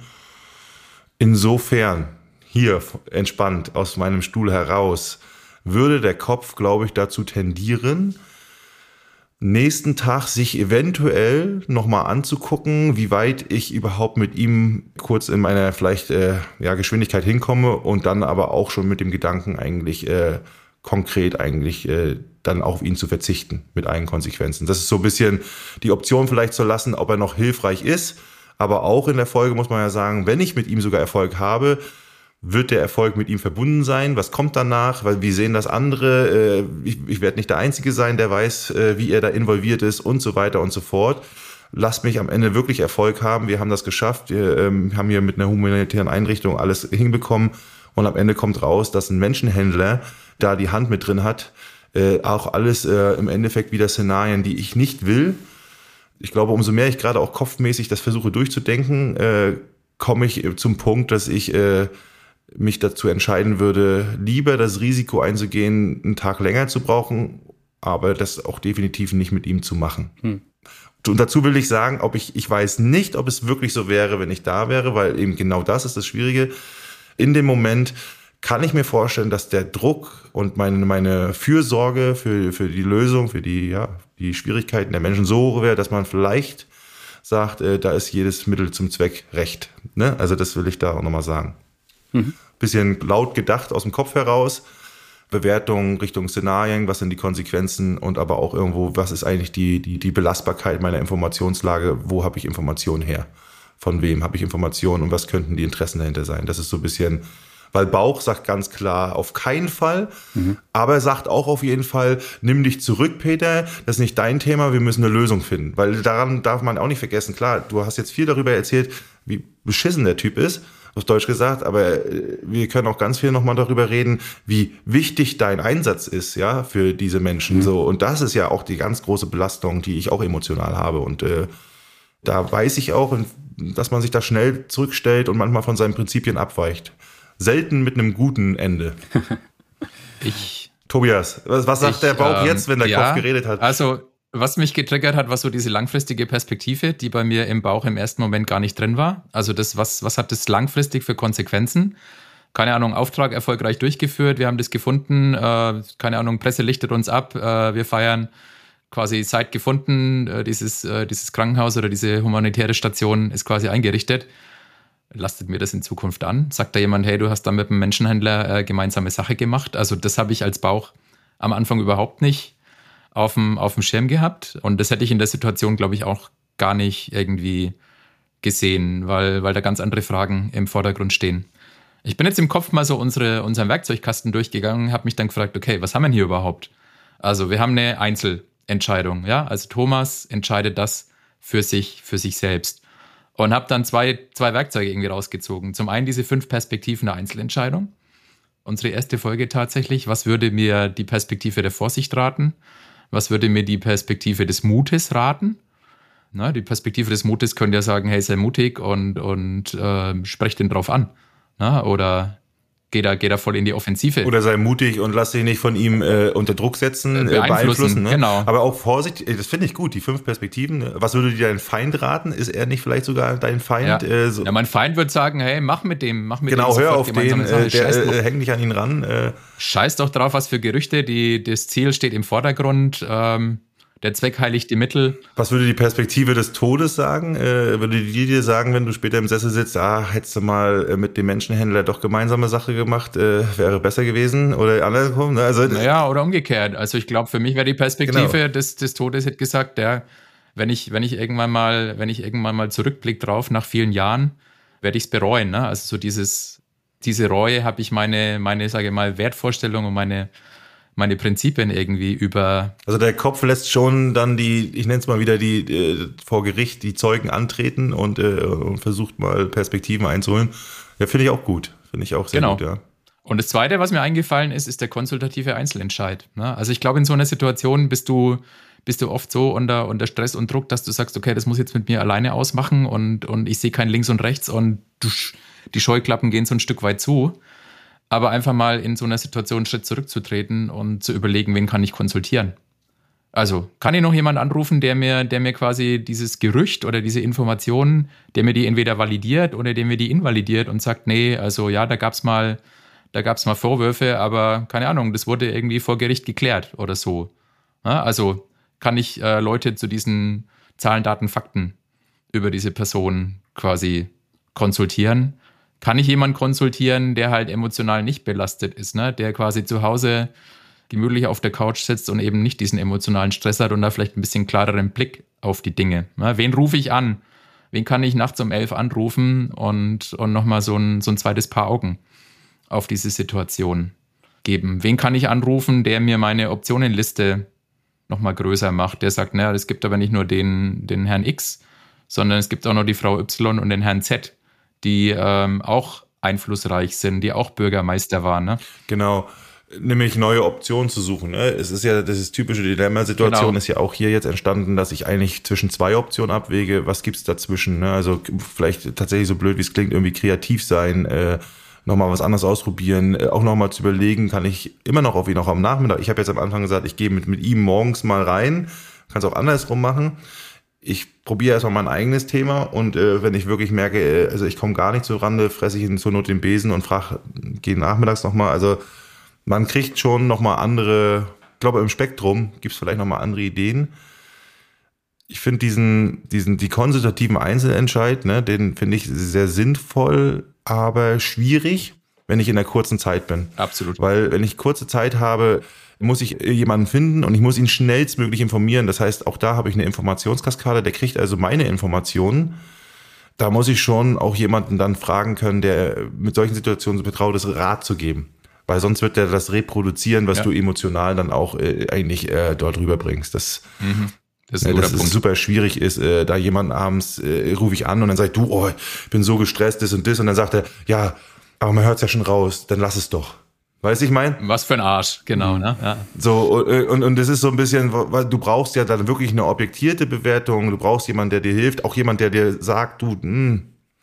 Insofern, hier entspannt aus meinem Stuhl heraus, würde der Kopf, glaube ich, dazu tendieren, nächsten Tag sich eventuell nochmal anzugucken, wie weit ich überhaupt mit ihm kurz in meiner vielleicht äh, ja, Geschwindigkeit hinkomme, und dann aber auch schon mit dem Gedanken eigentlich äh, konkret eigentlich äh, dann auf ihn zu verzichten mit allen Konsequenzen. Das ist so ein bisschen die Option vielleicht zu lassen, ob er noch hilfreich ist, aber auch in der Folge muss man ja sagen, wenn ich mit ihm sogar Erfolg habe, wird der Erfolg mit ihm verbunden sein? Was kommt danach? Weil wir sehen das andere. Ich, ich werde nicht der Einzige sein, der weiß, wie er da involviert ist und so weiter und so fort. Lasst mich am Ende wirklich Erfolg haben. Wir haben das geschafft. Wir ähm, haben hier mit einer humanitären Einrichtung alles hinbekommen. Und am Ende kommt raus, dass ein Menschenhändler da die Hand mit drin hat. Äh, auch alles äh, im Endeffekt wieder Szenarien, die ich nicht will. Ich glaube, umso mehr ich gerade auch kopfmäßig das versuche durchzudenken, äh, komme ich zum Punkt, dass ich äh, mich dazu entscheiden würde, lieber das Risiko einzugehen, einen Tag länger zu brauchen, aber das auch definitiv nicht mit ihm zu machen. Hm. Und dazu will ich sagen, ob ich, ich weiß nicht, ob es wirklich so wäre, wenn ich da wäre, weil eben genau das ist das Schwierige. In dem Moment kann ich mir vorstellen, dass der Druck und meine, meine Fürsorge für, für die Lösung, für die, ja, die Schwierigkeiten der Menschen so hoch wäre, dass man vielleicht sagt, äh, da ist jedes Mittel zum Zweck recht. Ne? Also das will ich da auch nochmal sagen. Mhm. Bisschen laut gedacht aus dem Kopf heraus. Bewertung Richtung Szenarien, was sind die Konsequenzen und aber auch irgendwo, was ist eigentlich die, die, die Belastbarkeit meiner Informationslage, wo habe ich Informationen her, von wem habe ich Informationen und was könnten die Interessen dahinter sein. Das ist so ein bisschen, weil Bauch sagt ganz klar, auf keinen Fall, mhm. aber er sagt auch auf jeden Fall, nimm dich zurück, Peter, das ist nicht dein Thema, wir müssen eine Lösung finden, weil daran darf man auch nicht vergessen, klar, du hast jetzt viel darüber erzählt, wie beschissen der Typ ist, auf Deutsch gesagt, aber wir können auch ganz viel nochmal darüber reden, wie wichtig dein Einsatz ist, ja, für diese Menschen, mhm. so. Und das ist ja auch die ganz große Belastung, die ich auch emotional habe. Und äh, da weiß ich auch, dass man sich da schnell zurückstellt und manchmal von seinen Prinzipien abweicht. Selten mit einem guten Ende. Ich. Tobias, was, was sagt ich, der Bauch ähm, jetzt, wenn der ja, Kopf geredet hat? Also, was mich getriggert hat, war so diese langfristige Perspektive, die bei mir im Bauch im ersten Moment gar nicht drin war. Also das, was, was hat das langfristig für Konsequenzen? Keine Ahnung, Auftrag erfolgreich durchgeführt, wir haben das gefunden, äh, keine Ahnung, Presse lichtet uns ab, äh, wir feiern quasi Site gefunden, äh, dieses, äh, dieses Krankenhaus oder diese humanitäre Station ist quasi eingerichtet. Lastet mir das in Zukunft an? Sagt da jemand, hey, du hast da mit einem Menschenhändler äh, gemeinsame Sache gemacht? Also das habe ich als Bauch am Anfang überhaupt nicht auf dem, auf dem Schirm gehabt. Und das hätte ich in der Situation, glaube ich, auch gar nicht irgendwie gesehen, weil, weil da ganz andere Fragen im Vordergrund stehen. Ich bin jetzt im Kopf mal so unsere, unseren Werkzeugkasten durchgegangen, habe mich dann gefragt, okay, was haben wir denn hier überhaupt? Also wir haben eine Einzelentscheidung, ja, also Thomas entscheidet das für sich, für sich selbst. Und habe dann zwei, zwei Werkzeuge irgendwie rausgezogen. Zum einen diese fünf Perspektiven der Einzelentscheidung. Unsere erste Folge tatsächlich, was würde mir die Perspektive der Vorsicht raten? Was würde mir die Perspektive des Mutes raten? Na, die Perspektive des Mutes könnte ja sagen, hey, sei mutig und, und äh, sprech den drauf an. Na, oder geh da, geh da voll in die Offensive. Oder sei mutig und lass dich nicht von ihm äh, unter Druck setzen, beeinflussen. Äh, beeinflussen ne? Genau. Aber auch Vorsicht, das finde ich gut, die fünf Perspektiven. Was würde dir dein Feind raten? Ist er nicht vielleicht sogar dein Feind? Ja, äh, so? ja mein Feind würde sagen, hey, mach mit dem, mach mit genau, dem. Genau, hör auf den, äh, der, äh, häng dich an ihn ran. Äh. Scheiß doch drauf, was für Gerüchte, die, das Ziel steht im Vordergrund. Ähm, Der Zweck heiligt die Mittel. Was würde die Perspektive des Todes sagen? Äh, würde die dir sagen, wenn du später im Sessel sitzt, ah, hättest du mal mit dem Menschenhändler doch gemeinsame Sache gemacht, äh, wäre besser gewesen? Oder andersrum? Ne? Also, naja, oder umgekehrt. Also ich glaube, für mich wäre die Perspektive genau. des, des Todes, hätte gesagt, der, wenn ich, wenn ich irgendwann mal, wenn ich irgendwann mal zurückblicke drauf, nach vielen Jahren, werde ich es bereuen. Ne? Also so dieses, diese Reue habe ich meine, meine, sage ich mal, Wertvorstellung und meine meine Prinzipien irgendwie über... Also der Kopf lässt schon dann die, ich nenne es mal wieder, die äh, vor Gericht die Zeugen antreten und, äh, und versucht mal Perspektiven einzuholen. Ja, finde ich auch gut. Finde ich auch sehr genau. gut, ja. Und das Zweite, was mir eingefallen ist, ist der konsultative Einzelentscheid. Ne? Also ich glaube, in so einer Situation bist du, bist du oft so unter, unter Stress und Druck, dass du sagst, okay, das muss ich jetzt mit mir alleine ausmachen und, und ich sehe kein links und rechts und du, die Scheuklappen gehen so ein Stück weit zu. Aber einfach mal in so einer Situation einen Schritt zurückzutreten und zu überlegen, wen kann ich konsultieren. Also, kann ich noch jemand anrufen, der mir, der mir quasi dieses Gerücht oder diese Informationen, der mir die entweder validiert oder der mir die invalidiert und sagt, nee, also ja, da gab's mal, da gab's mal Vorwürfe, aber keine Ahnung, das wurde irgendwie vor Gericht geklärt oder so. Ja, also kann ich äh, Leute zu diesen Zahlen, Daten, Fakten über diese Person quasi konsultieren. Kann ich jemanden konsultieren, der halt emotional nicht belastet ist, ne? Der quasi zu Hause gemütlich auf der Couch sitzt und eben nicht diesen emotionalen Stress hat und da vielleicht ein bisschen klareren Blick auf die Dinge. Ne? Wen rufe ich an? Wen kann ich nachts um elf anrufen und, und nochmal so ein, so ein zweites Paar Augen auf diese Situation geben? Wen kann ich anrufen, der mir meine Optionenliste nochmal größer macht? Der sagt, naja, es gibt aber nicht nur den, den Herrn X, sondern es gibt auch noch die Frau Y und den Herrn Z, die ähm, auch einflussreich sind, die auch Bürgermeister waren. Ne? Genau, nämlich neue Optionen zu suchen. Ne? Es ist ja, das ist typische Dilemma-Situation, genau. Ist ja auch hier jetzt entstanden, dass ich eigentlich zwischen zwei Optionen abwäge. Was gibt's dazwischen? Ne? Also vielleicht tatsächlich so blöd, wie es klingt, irgendwie kreativ sein, äh, nochmal was anderes ausprobieren, äh, auch nochmal zu überlegen, kann ich immer noch auf ihn auch am Nachmittag. Ich habe jetzt am Anfang gesagt, ich gehe mit, mit ihm morgens mal rein, kann es auch andersrum machen. ich probiere erstmal mein eigenes Thema und äh, wenn ich wirklich merke, äh, also ich komme gar nicht zur Rande, fresse ich in zur Not den Besen und frage, gehe nachmittags nochmal. Also man kriegt schon nochmal andere, ich glaube im Spektrum gibt es vielleicht nochmal andere Ideen. Ich finde diesen, diesen, die konsultativen Einzelentscheid, ne, den finde ich sehr sinnvoll, aber schwierig, wenn ich in der kurzen Zeit bin. Absolut. Weil wenn ich kurze Zeit habe, muss ich jemanden finden und ich muss ihn schnellstmöglich informieren. Das heißt, auch da habe ich eine Informationskaskade, der kriegt also meine Informationen. Da muss ich schon auch jemanden dann fragen können, der mit solchen Situationen so betraut ist, Rat zu geben. Weil sonst wird der das reproduzieren, was ja. du emotional dann auch äh, eigentlich äh, dort rüberbringst. Das mhm. Das ist, ja, dass es super schwierig ist, äh, da jemanden abends äh, rufe ich an und dann sage ich, du, oh, ich bin so gestresst, das und das. Und dann sagt er, ja, aber man hört es ja schon raus, dann lass es doch. Weißt du, ich meine? Was für ein Arsch, genau, ne? Ja. So, und, und das ist so ein bisschen, weil du brauchst ja dann wirklich eine objektierte Bewertung, du brauchst jemanden, der dir hilft, auch jemand, der dir sagt, du, mh.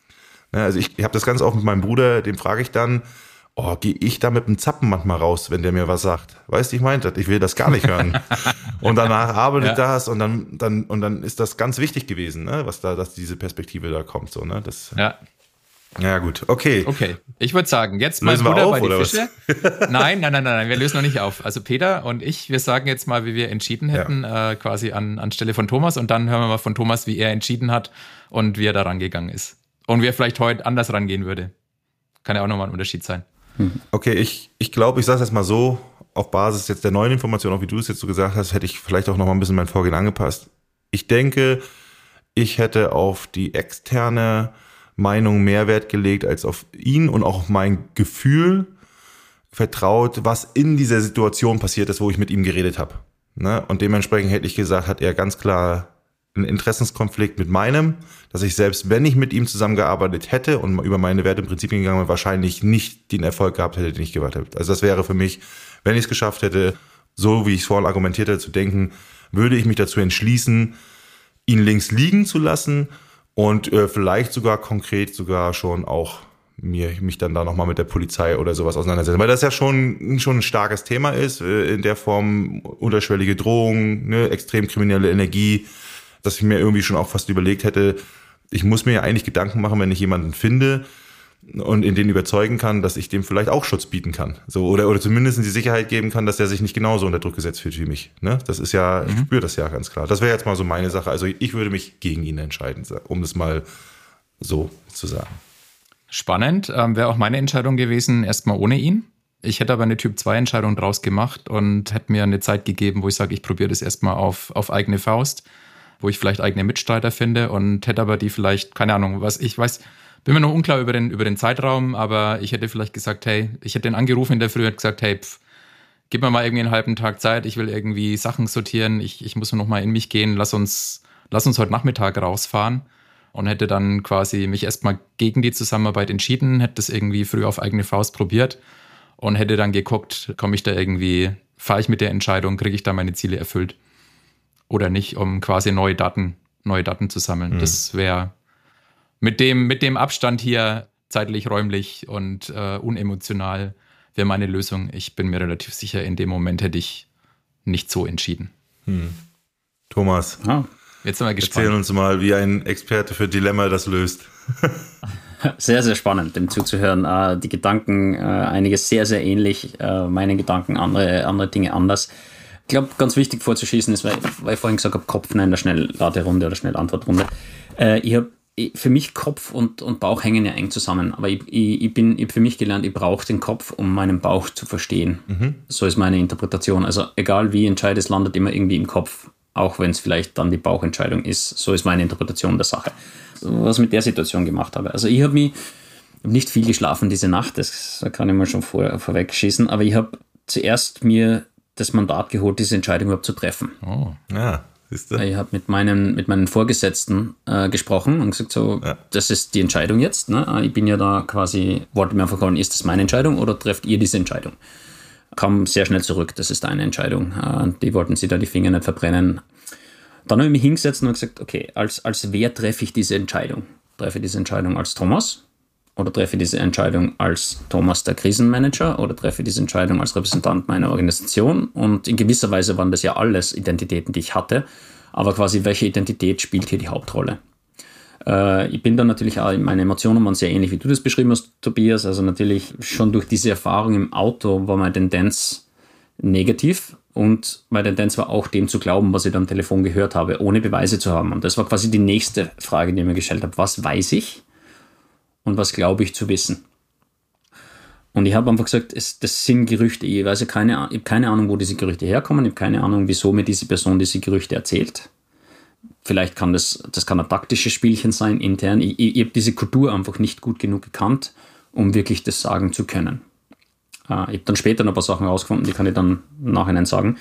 Also ich, ich habe das ganz oft mit meinem Bruder, dem frage ich dann, oh, gehe ich da mit dem Zappen manchmal raus, wenn der mir was sagt. Weißt du, ich meinte, ich will das gar nicht hören. Und danach arbeitet ja. das und dann, dann, und dann ist das ganz wichtig gewesen, ne, was da, dass diese Perspektive da kommt, so, ne, das. Ja. Ja, gut, okay. Okay, ich würde sagen, jetzt mal Butter bei die Fische. Nein, nein, nein, nein, nein, wir lösen noch nicht auf. Also Peter und ich, wir sagen jetzt mal, wie wir entschieden hätten, ja. äh, quasi an anstelle von Thomas und dann hören wir mal von Thomas, wie er entschieden hat und wie er da rangegangen ist. Und wie er vielleicht heute anders rangehen würde. Kann ja auch nochmal ein Unterschied sein. Okay, ich ich glaube, ich sage es jetzt mal so, auf Basis jetzt der neuen Informationen, auch wie du es jetzt so gesagt hast, hätte ich vielleicht auch noch mal ein bisschen mein Vorgehen angepasst. Ich denke, ich hätte auf die externe Meinung mehr Wert gelegt als auf ihn und auch auf mein Gefühl vertraut, was in dieser Situation passiert ist, wo ich mit ihm geredet habe. Ne? Und dementsprechend hätte ich gesagt, hat er ganz klar einen Interessenskonflikt mit meinem, dass ich selbst, wenn ich mit ihm zusammengearbeitet hätte und über meine Werte und Prinzipien gegangen wäre, wahrscheinlich nicht den Erfolg gehabt hätte, den ich gewartet habe. Also das wäre für mich, wenn ich es geschafft hätte, so wie ich es vorhin argumentiert hätte, zu denken, würde ich mich dazu entschließen, ihn links liegen zu lassen und äh, vielleicht sogar konkret sogar schon auch mir mich dann da nochmal mit der Polizei oder sowas auseinandersetzen. Weil das ja schon, schon ein starkes Thema ist, äh, in der Form unterschwellige Drohungen, ne, extrem kriminelle Energie, dass ich mir irgendwie schon auch fast überlegt hätte, ich muss mir ja eigentlich Gedanken machen, wenn ich jemanden finde und in den überzeugen kann, dass ich dem vielleicht auch Schutz bieten kann. So, oder, oder zumindest die Sicherheit geben kann, dass der sich nicht genauso unter Druck gesetzt fühlt wie mich. Ne? Das ist ja, mhm. ich spüre das ja ganz klar. Das wäre jetzt mal so meine Sache. Also ich würde mich gegen ihn entscheiden, um das mal so zu sagen. Spannend. Ähm, wäre auch meine Entscheidung gewesen, erstmal ohne ihn. Ich hätte aber eine Typ zwei Entscheidung draus gemacht und hätte mir eine Zeit gegeben, wo ich sage, ich probiere das erstmal auf, auf eigene Faust, wo ich vielleicht eigene Mitstreiter finde und hätte aber die vielleicht, keine Ahnung, was ich weiß, bin mir noch unklar über den, über den Zeitraum, aber ich hätte vielleicht gesagt, hey, ich hätte den angerufen in der Früh und gesagt, hey, pff, gib mir mal irgendwie einen halben Tag Zeit, ich will irgendwie Sachen sortieren, ich, ich muss noch mal in mich gehen, lass uns, lass uns heute Nachmittag rausfahren und hätte dann quasi mich erstmal gegen die Zusammenarbeit entschieden, hätte das irgendwie früh auf eigene Faust probiert und hätte dann geguckt, komme ich da irgendwie, fahre ich mit der Entscheidung, kriege ich da meine Ziele erfüllt oder nicht, um quasi neue Daten, neue Daten zu sammeln. Mhm. Das wäre mit dem, mit dem Abstand hier zeitlich, räumlich und äh, unemotional wäre meine Lösung. Ich bin mir relativ sicher, in dem Moment hätte ich nicht so entschieden. Hm. Thomas, ah, jetzt sind wir gespannt. Erzähl uns mal, wie ein Experte für Dilemma das löst. Sehr, sehr spannend, dem zuzuhören. Äh, die Gedanken, äh, einiges sehr, sehr ähnlich, äh, meine Gedanken, andere, andere Dinge anders. Ich glaube, ganz wichtig vorzuschießen ist, weil, weil ich vorhin gesagt habe, Kopf in der Schnellladerunde oder Schnellantwortrunde. Äh, ich habe Für mich Kopf und, und Bauch hängen ja eng zusammen, aber ich, ich, ich bin ich hab für mich gelernt, ich brauche den Kopf, um meinen Bauch zu verstehen. Mhm. So ist meine Interpretation. Also egal wie ich entscheide, es landet immer irgendwie im Kopf, auch wenn es vielleicht dann die Bauchentscheidung ist. So ist meine Interpretation der Sache. Was ich mit der Situation gemacht habe. Also ich habe mich hab nicht viel geschlafen diese Nacht, das kann ich mal schon vor, vorweg schießen, aber ich habe zuerst mir das Mandat geholt, diese Entscheidung überhaupt zu treffen. Oh, ja. Ich habe mit meinen, mit meinen Vorgesetzten äh, gesprochen und gesagt, so, ja. Das ist die Entscheidung jetzt. Ne? Ich bin ja da quasi, wollte mir einfach fragen, ist das meine Entscheidung oder trefft ihr diese Entscheidung? Kam sehr schnell zurück, das ist deine Entscheidung. Äh, die wollten sich da die Finger nicht verbrennen. Dann habe ich mich hingesetzt und gesagt, okay, als, als wer treffe ich diese Entscheidung? Treffe ich diese Entscheidung als Thomas? Oder treffe ich diese Entscheidung als Thomas, der Krisenmanager? Oder treffe ich diese Entscheidung als Repräsentant meiner Organisation? Und in gewisser Weise waren das ja alles Identitäten, die ich hatte. Aber quasi, welche Identität spielt hier die Hauptrolle? Äh, ich bin dann natürlich auch, meine Emotionen waren sehr ähnlich, wie du das beschrieben hast, Tobias. Also natürlich schon durch diese Erfahrung im Auto war meine Tendenz negativ. Und meine Tendenz war auch, dem zu glauben, was ich da am Telefon gehört habe, ohne Beweise zu haben. Und das war quasi die nächste Frage, die ich mir gestellt habe. Was weiß ich und was glaube ich zu wissen? Und ich habe einfach gesagt, es, das sind Gerüchte. Ich weiß ja keine, ich habe keine Ahnung, wo diese Gerüchte herkommen. Ich habe keine Ahnung, wieso mir diese Person diese Gerüchte erzählt. Vielleicht kann das, das kann ein taktisches Spielchen sein, intern. Ich, ich, ich habe diese Kultur einfach nicht gut genug gekannt, um wirklich das sagen zu können. Ich habe dann später noch ein paar Sachen rausgefunden, die kann ich dann im Nachhinein sagen.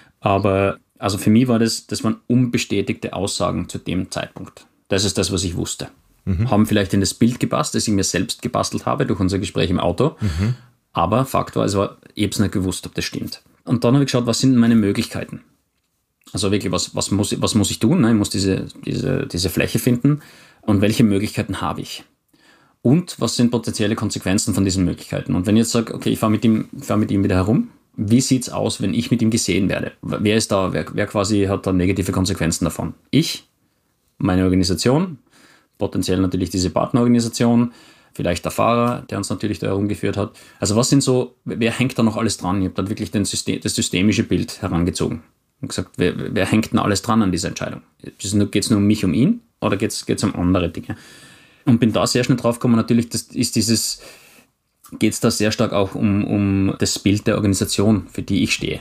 Aber also für mich war das, das waren unbestätigte Aussagen zu dem Zeitpunkt. Das ist das, was ich wusste. Mhm. Haben vielleicht in das Bild gepasst, das ich mir selbst gebastelt habe durch unser Gespräch im Auto. Mhm. Aber Fakt war, es war, ich habe es nicht gewusst, ob das stimmt. Und dann habe ich geschaut, was sind meine Möglichkeiten? Also wirklich, was, was, muss, was muss ich tun? Ich muss diese, diese, diese Fläche finden. Und welche Möglichkeiten habe ich? Und was sind potenzielle Konsequenzen von diesen Möglichkeiten? Und wenn ich jetzt sage, okay, ich fahre mit ihm, fahr mit ihm wieder herum, wie sieht es aus, wenn ich mit ihm gesehen werde? Wer ist da, wer, wer quasi hat da negative Konsequenzen davon? Ich, meine Organisation, potenziell natürlich diese Partnerorganisation, vielleicht der Fahrer, der uns natürlich da herumgeführt hat. Also was sind so, wer hängt da noch alles dran? Ich habe dann wirklich den System, das systemische Bild herangezogen und gesagt, wer, wer hängt denn alles dran an dieser Entscheidung? Geht es nur um mich, um ihn oder geht es um andere Dinge? Und bin da sehr schnell drauf gekommen, natürlich das ist dieses, geht es da sehr stark auch um, um das Bild der Organisation, für die ich stehe.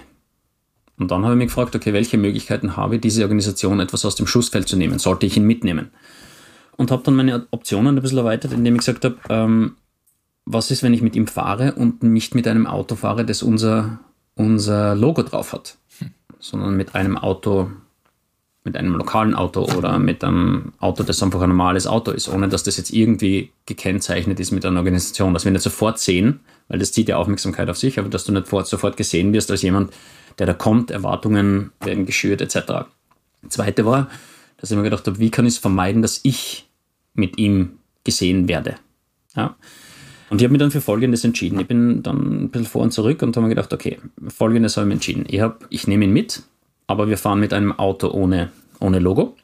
Und dann habe ich mich gefragt, okay, welche Möglichkeiten habe ich, diese Organisation etwas aus dem Schussfeld zu nehmen? Sollte ich ihn mitnehmen? Und habe dann meine Optionen ein bisschen erweitert, indem ich gesagt habe, ähm, was ist, wenn ich mit ihm fahre und nicht mit einem Auto fahre, das unser, unser Logo drauf hat, hm. sondern mit einem Auto, mit einem lokalen Auto oder mit einem Auto, das einfach ein normales Auto ist, ohne dass das jetzt irgendwie gekennzeichnet ist mit einer Organisation, dass wir nicht sofort sehen, weil das zieht ja Aufmerksamkeit auf sich, aber dass du nicht sofort gesehen wirst als jemand, der da kommt, Erwartungen werden geschürt et cetera. Zweite war, dass ich mir gedacht habe, wie kann ich es vermeiden, dass ich mit ihm gesehen werde. Ja. Und ich habe mich dann für Folgendes entschieden. Ich bin dann ein bisschen vor und zurück und habe mir gedacht, okay, Folgendes habe ich mir entschieden. Ich, hab, ich nehme ihn mit, aber wir fahren mit einem Auto ohne, ohne Logo.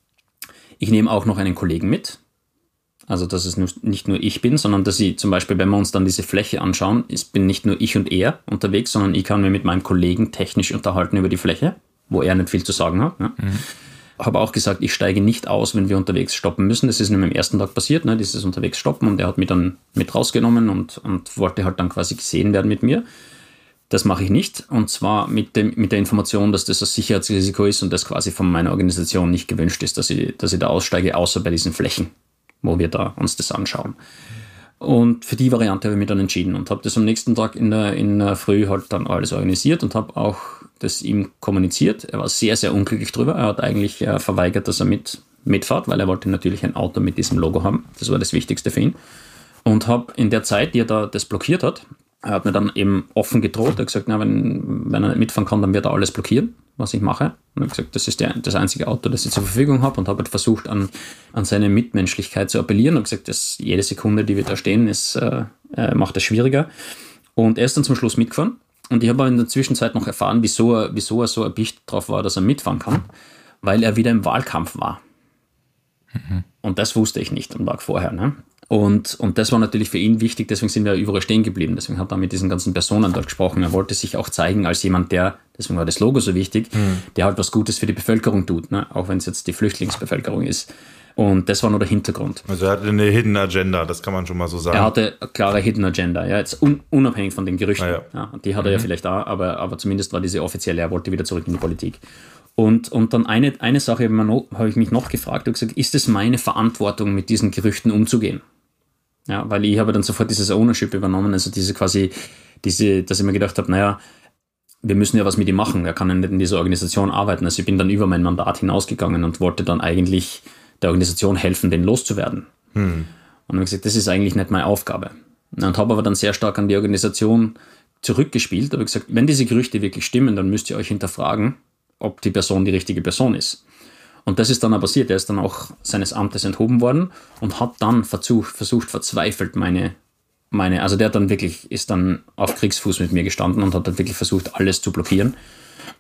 Ich nehme auch noch einen Kollegen mit. Also, dass es nicht nur ich bin, sondern dass ich zum Beispiel, wenn wir uns dann diese Fläche anschauen, ist, bin nicht nur ich und er unterwegs, sondern ich kann mir mit meinem Kollegen technisch unterhalten über die Fläche, wo er nicht viel zu sagen hat. Ne? Mhm. Habe auch gesagt, ich steige nicht aus, wenn wir unterwegs stoppen müssen. Das ist nämlich am ersten Tag passiert, ne? Dieses unterwegs stoppen, und er hat mich dann mit rausgenommen und, und wollte halt dann quasi gesehen werden mit mir. Das mache ich nicht, und zwar mit, dem, mit der Information, dass das ein Sicherheitsrisiko ist und das quasi von meiner Organisation nicht gewünscht ist, dass ich, dass ich da aussteige, außer bei diesen Flächen, wo wir da uns das anschauen. Und für die Variante habe ich mich dann entschieden und habe das am nächsten Tag in der, in der Früh halt dann alles organisiert und habe auch das ihm kommuniziert. Er war sehr, sehr unglücklich drüber. Er hat eigentlich äh, verweigert, dass er mit, mitfährt, weil er wollte natürlich ein Auto mit diesem Logo haben. Das war das Wichtigste für ihn. Und habe in der Zeit, die er da das blockiert hat, er hat mir dann eben offen gedroht. Er hat gesagt, na, wenn, wenn er nicht mitfahren kann, dann wird er alles blockieren, was ich mache. Und er hat gesagt, das ist der, das einzige Auto, das ich zur Verfügung habe, und habe halt versucht, an, an seine Mitmenschlichkeit zu appellieren. Und gesagt, dass jede Sekunde, die wir da stehen, ist, äh, macht das schwieriger. Und er ist dann zum Schluss mitgefahren. Und ich habe in der Zwischenzeit noch erfahren, wieso er, wieso er so erpicht drauf war, dass er mitfahren kann, weil er wieder im Wahlkampf war. Mhm. Und das wusste ich nicht am Tag vorher. Ne? Und, und das war natürlich für ihn wichtig, deswegen sind wir überall stehen geblieben. Deswegen hat er mit diesen ganzen Personen dort gesprochen. Er wollte sich auch zeigen als jemand, der, deswegen war das Logo so wichtig, mhm. der halt was Gutes für die Bevölkerung tut, ne? Auch wenn es jetzt die Flüchtlingsbevölkerung ist. Und das war nur der Hintergrund. Also er hatte eine Hidden Agenda, das kann man schon mal so sagen. Er hatte eine klare Hidden Agenda, ja, jetzt un, unabhängig von den Gerüchten. Ah, ja. Ja, die hat er mhm. ja vielleicht auch, aber, aber zumindest war diese offizielle, er wollte wieder zurück in die Politik. Und, und dann eine, eine Sache habe ich, noch, habe ich mich noch gefragt, und gesagt, ist es meine Verantwortung, mit diesen Gerüchten umzugehen? Ja, weil ich habe dann sofort dieses Ownership übernommen, also diese quasi, diese, dass ich mir gedacht habe, naja, wir müssen ja was mit ihm machen, er kann ja nicht in dieser Organisation arbeiten. Also ich bin dann über mein Mandat hinausgegangen und wollte dann eigentlich der Organisation helfen, den loszuwerden. Hm. Und habe gesagt, das ist eigentlich nicht meine Aufgabe. Und habe aber dann sehr stark an die Organisation zurückgespielt, habe gesagt, wenn diese Gerüchte wirklich stimmen, dann müsst ihr euch hinterfragen, ob die Person die richtige Person ist. Und das ist dann auch passiert. Er ist dann auch seines Amtes enthoben worden und hat dann versucht, versucht verzweifelt meine, meine, also der hat dann wirklich, ist dann auf Kriegsfuß mit mir gestanden und hat dann wirklich versucht, alles zu blockieren.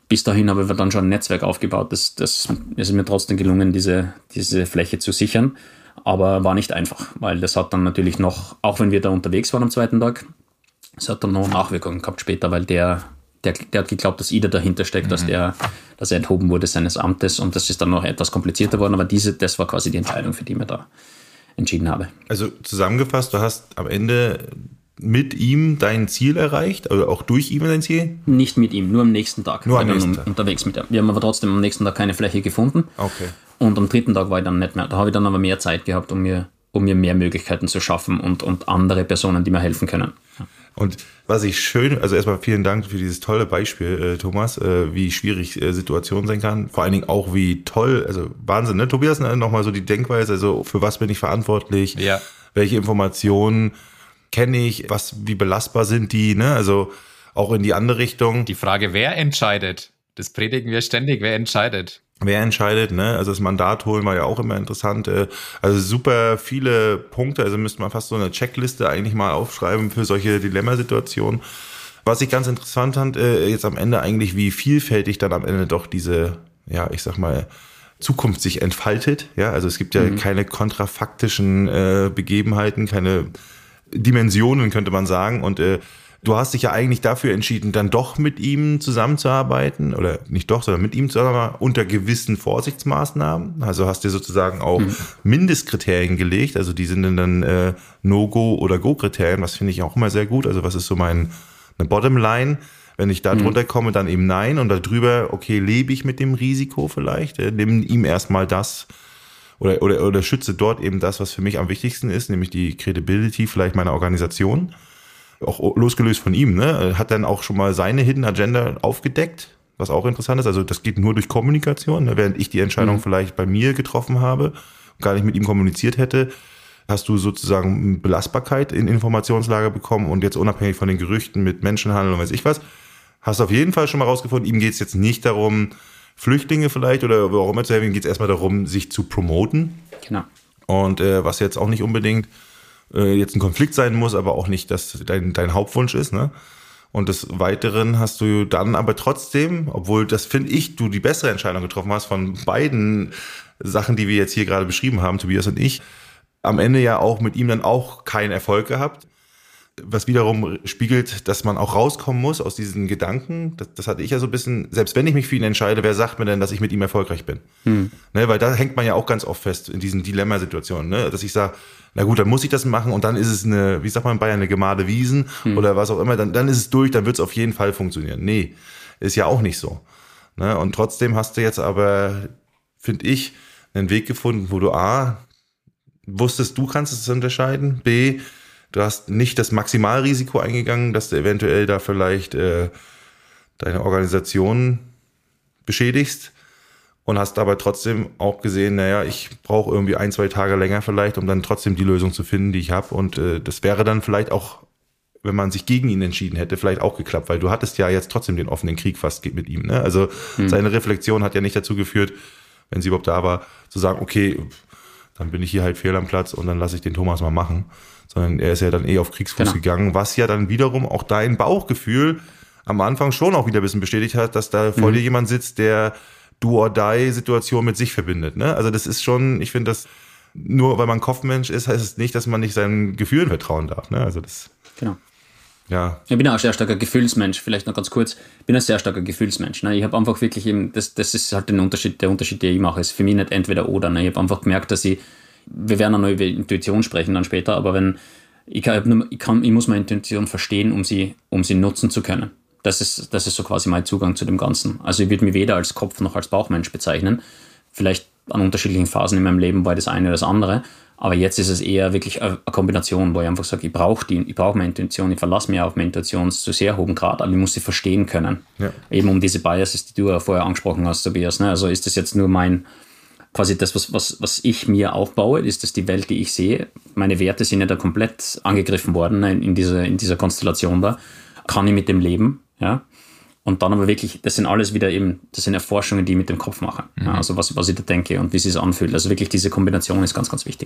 bis dahin habe ich dann schon ein Netzwerk aufgebaut. Das, das ist mir trotzdem gelungen, diese, diese Fläche zu sichern. Aber war nicht einfach, weil das hat dann natürlich noch, auch wenn wir da unterwegs waren am zweiten Tag, es hat dann noch Nachwirkungen gehabt später, weil der, der, der hat geglaubt, dass I D A dahinter steckt, mhm. dass, der, dass er enthoben wurde seines Amtes und das ist dann noch etwas komplizierter geworden. Aber diese, das war quasi die Entscheidung, für die ich mir da entschieden habe. Also zusammengefasst, du hast am Ende mit ihm dein Ziel erreicht, oder auch durch ihn dein Ziel? Nicht mit ihm, nur am nächsten Tag. Nur am nächsten Tag. Unterwegs mit ihm. Wir haben aber trotzdem am nächsten Tag keine Fläche gefunden. Okay. Und am dritten Tag war ich dann nicht mehr. Da habe ich dann aber mehr Zeit gehabt, um mir, um mir mehr Möglichkeiten zu schaffen und, und andere Personen, die mir helfen können. Ja. Und was ich schön, also erstmal vielen Dank für dieses tolle Beispiel, äh, Thomas, äh, wie schwierig äh, Situationen sein kann. Vor allen Dingen auch wie toll, also Wahnsinn, ne? Tobias, ne? Nochmal so die Denkweise, also für was bin ich verantwortlich? Ja. Welche Informationen kenne ich? Was, wie belastbar sind die? Ne? Also auch in die andere Richtung. Die Frage, wer entscheidet? Das predigen wir ständig, wer entscheidet? Wer entscheidet, ne? Also das Mandat holen war ja auch immer interessant. Also super viele Punkte, also müsste man fast so eine Checkliste eigentlich mal aufschreiben für solche Dilemmasituationen. Was ich ganz interessant fand, jetzt am Ende eigentlich, wie vielfältig dann am Ende doch diese, ja, ich sag mal, Zukunft sich entfaltet. Ja, also es gibt ja mhm. keine kontrafaktischen äh, Begebenheiten, keine Dimensionen, könnte man sagen. Und äh, du hast dich ja eigentlich dafür entschieden, dann doch mit ihm zusammenzuarbeiten oder nicht doch, sondern mit ihm zusammenzuarbeiten unter gewissen Vorsichtsmaßnahmen. Also hast dir sozusagen auch mhm. Mindestkriterien gelegt. Also die sind dann äh, No-Go- oder Go-Kriterien. Was finde ich auch immer sehr gut. Also was ist so mein eine Bottomline? Wenn ich da drunter mhm. komme, dann eben nein. Und darüber, okay, lebe ich mit dem Risiko vielleicht. Äh, nimm ihm erstmal das oder, oder, oder schütze dort eben das, was für mich am wichtigsten ist, nämlich die Credibility vielleicht meiner Organisation. Auch losgelöst von ihm, ne, hat dann auch schon mal seine Hidden Agenda aufgedeckt, was auch interessant ist. Also das geht nur durch Kommunikation, ne? Während ich die Entscheidung mhm. vielleicht bei mir getroffen habe, gar nicht mit ihm kommuniziert hätte, hast du sozusagen Belastbarkeit in Informationslage bekommen und jetzt unabhängig von den Gerüchten mit Menschenhandel und weiß ich was, hast du auf jeden Fall schon mal rausgefunden, ihm geht es jetzt nicht darum, Flüchtlinge vielleicht oder wo auch immer zu helfen, ihm geht es erstmal darum, sich zu promoten. Genau. Und äh, was jetzt auch nicht unbedingt jetzt ein Konflikt sein muss, aber auch nicht, dass dein, dein Hauptwunsch ist, ne? Und des Weiteren hast du dann aber trotzdem, obwohl das finde ich, du die bessere Entscheidung getroffen hast von beiden Sachen, die wir jetzt hier gerade beschrieben haben, Tobias und ich, am Ende ja auch mit ihm dann auch keinen Erfolg gehabt, was wiederum spiegelt, dass man auch rauskommen muss aus diesen Gedanken. Das, das hatte ich ja so ein bisschen, selbst wenn ich mich für ihn entscheide, wer sagt mir denn, dass ich mit ihm erfolgreich bin? Hm. Ne, weil da hängt man ja auch ganz oft fest in diesen Dilemmasituationen, ne? Dass ich sage, na gut, dann muss ich das machen und dann ist es eine, wie sagt man in Bayern, eine gemade Wiesen hm. oder was auch immer, dann, dann ist es durch, dann wird es auf jeden Fall funktionieren. Nee, ist ja auch nicht so. Ne? Und trotzdem hast du jetzt aber, finde ich, einen Weg gefunden, wo du A, wusstest, du kannst es unterscheiden, B, du hast nicht das Maximalrisiko eingegangen, dass du eventuell da vielleicht äh, deine Organisation beschädigst und hast aber trotzdem auch gesehen, naja, ich brauche irgendwie ein, zwei Tage länger vielleicht, um dann trotzdem die Lösung zu finden, die ich habe. Und äh, das wäre dann vielleicht auch, wenn man sich gegen ihn entschieden hätte, vielleicht auch geklappt, weil du hattest ja jetzt trotzdem den offenen Krieg fast mit ihm. Ne? Also hm. seine Reflexion hat ja nicht dazu geführt, wenn sie überhaupt da war, zu sagen, okay, dann bin ich hier halt fehl am Platz und dann lasse ich den Thomas mal machen. Sondern er ist ja dann eh auf Kriegsfuß genau. gegangen, was ja dann wiederum auch dein Bauchgefühl am Anfang schon auch wieder ein bisschen bestätigt hat, dass da vor mhm. dir jemand sitzt, der Do-or-Die-Situation mit sich verbindet. Ne? Also das ist schon, ich finde das, nur weil man Kopfmensch ist, heißt es nicht, dass man nicht seinen Gefühlen vertrauen darf. Ne? Also das, genau. Ja. Ich bin auch ein sehr starker Gefühlsmensch, vielleicht noch ganz kurz, ich bin ein sehr starker Gefühlsmensch. Ne? Ich habe einfach wirklich eben, das, das ist halt den Unterschied, der Unterschied, den ich mache, ist für mich nicht entweder oder. Ne? Ich habe einfach gemerkt, dass ich, wir werden auch noch über Intuition sprechen dann später, aber wenn, ich kann, ich kann, ich muss meine Intuition verstehen, um sie, um sie nutzen zu können. Das ist, das ist so quasi mein Zugang zu dem Ganzen. Also ich würde mich weder als Kopf- noch als Bauchmensch bezeichnen. Vielleicht an unterschiedlichen Phasen in meinem Leben war das eine oder das andere. Aber jetzt ist es eher wirklich eine Kombination, wo ich einfach sage, ich brauche die, ich brauche meine Intuition, ich verlasse mich auf meine Intuition zu sehr hohem Grad, aber ich muss sie verstehen können. Ja. Eben um diese Biases, die du ja vorher angesprochen hast, Tobias. Ne? Also ist das jetzt nur mein, quasi das, was, was, was ich mir aufbaue, ist das die Welt, die ich sehe. Meine Werte sind ja da komplett angegriffen worden, ne? in, dieser, in dieser Konstellation da. Kann ich mit dem leben? Ja. Und dann aber wirklich, das sind alles wieder eben, das sind Erforschungen, die ich mit dem Kopf mache. Mhm. Ja, also was, was ich da denke und wie es sich anfühlt. Also wirklich diese Kombination ist ganz, ganz wichtig.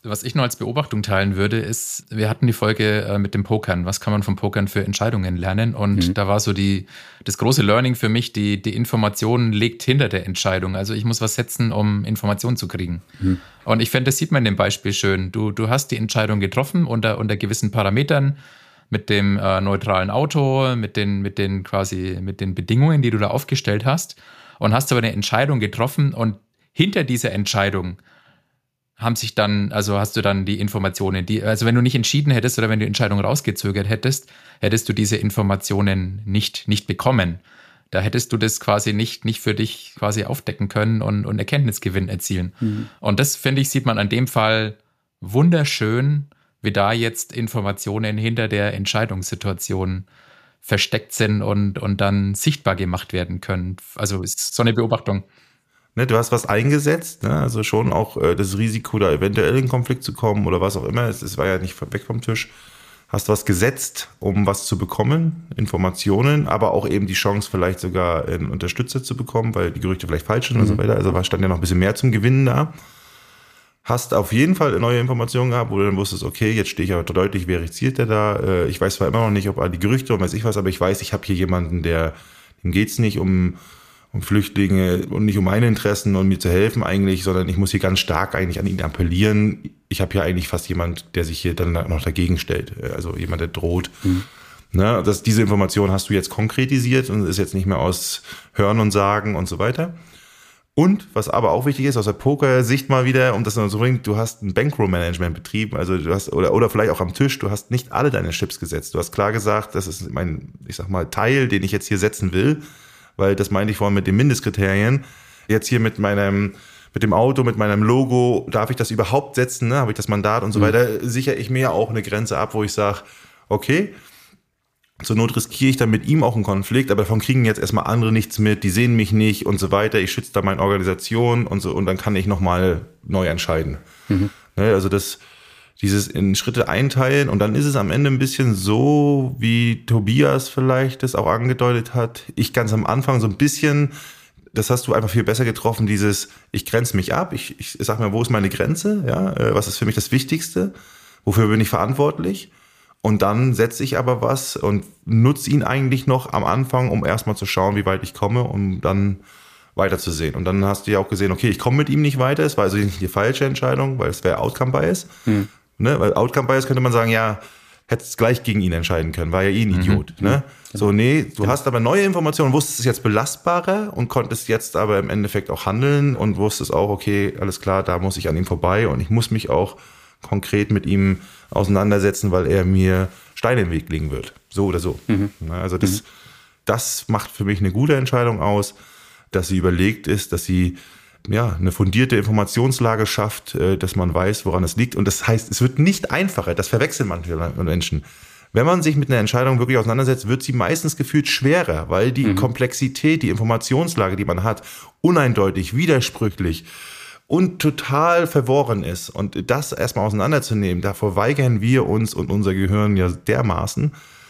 Was ich nur als Beobachtung teilen würde, ist, wir hatten die Folge äh, mit dem Pokern. Was kann man vom Pokern für Entscheidungen lernen? Und mhm. da war so die, das große Learning für mich, die, die Information liegt hinter der Entscheidung. Also ich muss was setzen, um Informationen zu kriegen. Mhm. Und ich finde, das sieht man in dem Beispiel schön. Du, du hast die Entscheidung getroffen unter, unter gewissen Parametern, mit dem äh, neutralen Auto, mit den, mit den quasi, mit den Bedingungen, die du da aufgestellt hast. Und hast aber eine Entscheidung getroffen und hinter dieser Entscheidung haben sich dann, also hast du dann die Informationen, die, also wenn du nicht entschieden hättest oder wenn du die Entscheidung rausgezögert hättest, hättest du diese Informationen nicht, nicht bekommen. Da hättest du das quasi nicht, nicht für dich quasi aufdecken können und, und Erkenntnisgewinn erzielen. Mhm. Und das, finde ich, sieht man an dem Fall wunderschön, wie da jetzt Informationen hinter der Entscheidungssituation versteckt sind und, und dann sichtbar gemacht werden können. Also ist so eine Beobachtung. Ne, du hast was eingesetzt, ne? Also schon auch äh, das Risiko, da eventuell in Konflikt zu kommen oder was auch immer, es, es war ja nicht weg vom Tisch. Hast was gesetzt, um was zu bekommen, Informationen, aber auch eben die Chance vielleicht sogar einen Unterstützer zu bekommen, weil die Gerüchte vielleicht falsch sind mhm. und so weiter. Also stand ja noch ein bisschen mehr zum Gewinnen da. Hast auf jeden Fall neue Informationen gehabt, wo du dann wusstest, okay, jetzt stehe ich aber deutlich verifizierter da. Ich weiß zwar immer noch nicht, ob all die Gerüchte und weiß ich was, aber ich weiß, ich habe hier jemanden, der, dem geht's nicht um um Flüchtlinge und nicht um meine Interessen und mir zu helfen eigentlich, sondern ich muss hier ganz stark eigentlich an ihn appellieren. Ich habe hier eigentlich fast jemand, der sich hier dann noch dagegen stellt, also jemand, der droht. Mhm. Ne, das, diese Information hast du jetzt konkretisiert und ist jetzt nicht mehr aus Hören und Sagen und so weiter. Und was aber auch wichtig ist, aus der Poker-Sicht mal wieder, um das noch zu bringen, du hast ein Bankroll-Management betrieben, also du hast, oder, oder vielleicht auch am Tisch, du hast nicht alle deine Chips gesetzt. Du hast klar gesagt, das ist mein, ich sag mal, Teil, den ich jetzt hier setzen will. Weil das meinte ich vorhin mit den Mindestkriterien. Jetzt hier mit meinem, mit dem Auto, mit meinem Logo, darf ich das überhaupt setzen? Ne? Habe ich das Mandat und so mhm. weiter? Sichere ich mir ja auch eine Grenze ab, wo ich sage, okay, zur Not riskiere ich dann mit ihm auch einen Konflikt, aber davon kriegen jetzt erstmal andere nichts mit, die sehen mich nicht und so weiter. Ich schütze da meine Organisation und so und dann kann ich nochmal neu entscheiden. Mhm. Ne? Also das, dieses in Schritte einteilen und dann ist es am Ende ein bisschen so, wie Tobias vielleicht das auch angedeutet hat. Ich ganz am Anfang so ein bisschen, das hast du einfach viel besser getroffen, dieses, ich grenze mich ab, ich, ich sag mir, wo ist meine Grenze, ja, was ist für mich das Wichtigste, wofür bin ich verantwortlich und dann setze ich aber was und nutze ihn eigentlich noch am Anfang, um erstmal zu schauen, wie weit ich komme, um dann weiterzusehen. Und dann hast du ja auch gesehen, okay, ich komme mit ihm nicht weiter, es war also nicht die falsche Entscheidung, weil es wäre Outcome-Bias. Hm. Ne, weil Outcome-Bias könnte man sagen, ja, hättest gleich gegen ihn entscheiden können, war ja eh ein Idiot. Mhm. Ne? So, nee, du genau. hast aber neue Informationen, wusstest es jetzt belastbarer und konntest jetzt aber im Endeffekt auch handeln und wusstest auch, okay, alles klar, da muss ich an ihm vorbei und ich muss mich auch konkret mit ihm auseinandersetzen, weil er mir Steine im Weg legen wird. So oder so. Mhm. Ne, also das, mhm. das macht für mich eine gute Entscheidung aus, dass sie überlegt ist, dass sie ja, eine fundierte Informationslage schafft, dass man weiß, woran es liegt. Und das heißt, es wird nicht einfacher. Das verwechseln manche Menschen. Wenn man sich mit einer Entscheidung wirklich auseinandersetzt, wird sie meistens gefühlt schwerer, weil die mhm. Komplexität, die Informationslage, die man hat, uneindeutig, widersprüchlich und total verworren ist. Und das erstmal auseinanderzunehmen, davor weigern wir uns und unser Gehirn ja dermaßen.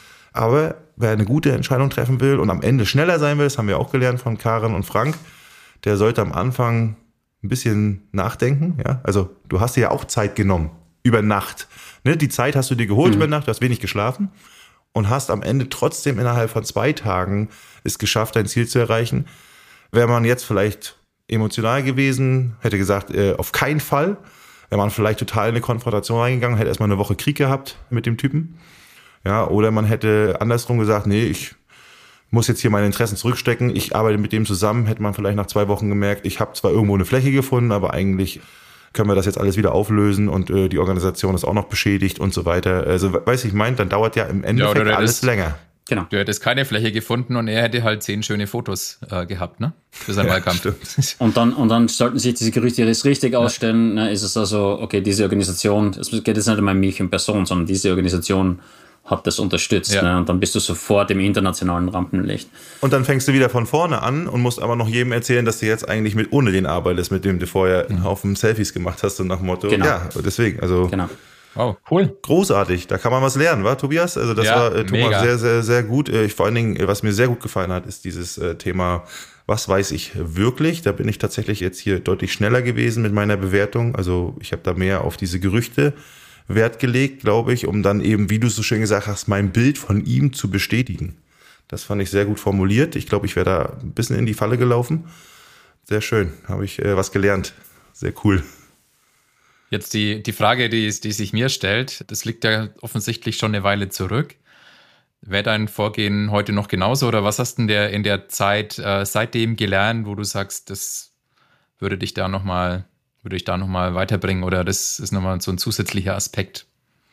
Aber wer eine gute Entscheidung treffen will und am Ende schneller sein will, das haben wir auch gelernt von Karin und Frank, der sollte am Anfang ein bisschen nachdenken. Ja? Also du hast dir ja auch Zeit genommen, über Nacht. Ne? Die Zeit hast du dir geholt mhm. über Nacht, du hast wenig geschlafen und hast am Ende trotzdem innerhalb von zwei Tagen es geschafft, dein Ziel zu erreichen. Wäre man jetzt vielleicht emotional gewesen, hätte gesagt, äh, auf keinen Fall. Wäre man vielleicht total in eine Konfrontation reingegangen, hätte erstmal eine Woche Krieg gehabt mit dem Typen. Ja, oder man hätte andersrum gesagt, nee, ich muss jetzt hier meine Interessen zurückstecken, ich arbeite mit dem zusammen, hätte man vielleicht nach zwei Wochen gemerkt, ich habe zwar irgendwo eine Fläche gefunden, aber eigentlich können wir das jetzt alles wieder auflösen und äh, die Organisation ist auch noch beschädigt und so weiter. Also, weiß ich, meint, dann dauert ja im Endeffekt ja, alles hättest, länger. Genau. Du hättest keine Fläche gefunden und er hätte halt zehn schöne Fotos äh, gehabt, ne? Für seinen ja, Wahlkampf. Und dann, und dann sollten sich diese Gerüchte jetzt richtig ausstellen, ja. ne, ist es also, okay, diese Organisation, es geht jetzt nicht um mich in Person, sondern diese Organisation hat das unterstützt. Ja. Ne? Und dann bist du sofort im internationalen Rampenlicht. Und dann fängst du wieder von vorne an und musst aber noch jedem erzählen, dass du jetzt eigentlich mit ohne den arbeitest, mit dem du vorher einen Haufen Selfies gemacht hast und nach dem Motto, genau. ja, deswegen, also genau. Oh, cool. Großartig, da kann man was lernen, wa, Tobias? Also das ja, war äh, Thomas mega. sehr, sehr, sehr gut. Äh, vor allen Dingen, was mir sehr gut gefallen hat, ist dieses äh, Thema, was weiß ich wirklich? Da bin ich tatsächlich jetzt hier deutlich schneller gewesen mit meiner Bewertung. Also ich habe da mehr auf diese Gerüchte Wert gelegt, glaube ich, um dann eben, wie du so schön gesagt hast, mein Bild von ihm zu bestätigen. Das fand ich sehr gut formuliert. Ich glaube, ich wäre da ein bisschen in die Falle gelaufen. Sehr schön, habe ich äh, was gelernt. Sehr cool. Jetzt die, die Frage, die, die sich mir stellt, das liegt ja offensichtlich schon eine Weile zurück. Wäre dein Vorgehen heute noch genauso oder was hast du in der, in der Zeit äh, seitdem gelernt, wo du sagst, das würde dich da nochmal würde dich da nochmal weiterbringen oder das ist nochmal so ein zusätzlicher Aspekt?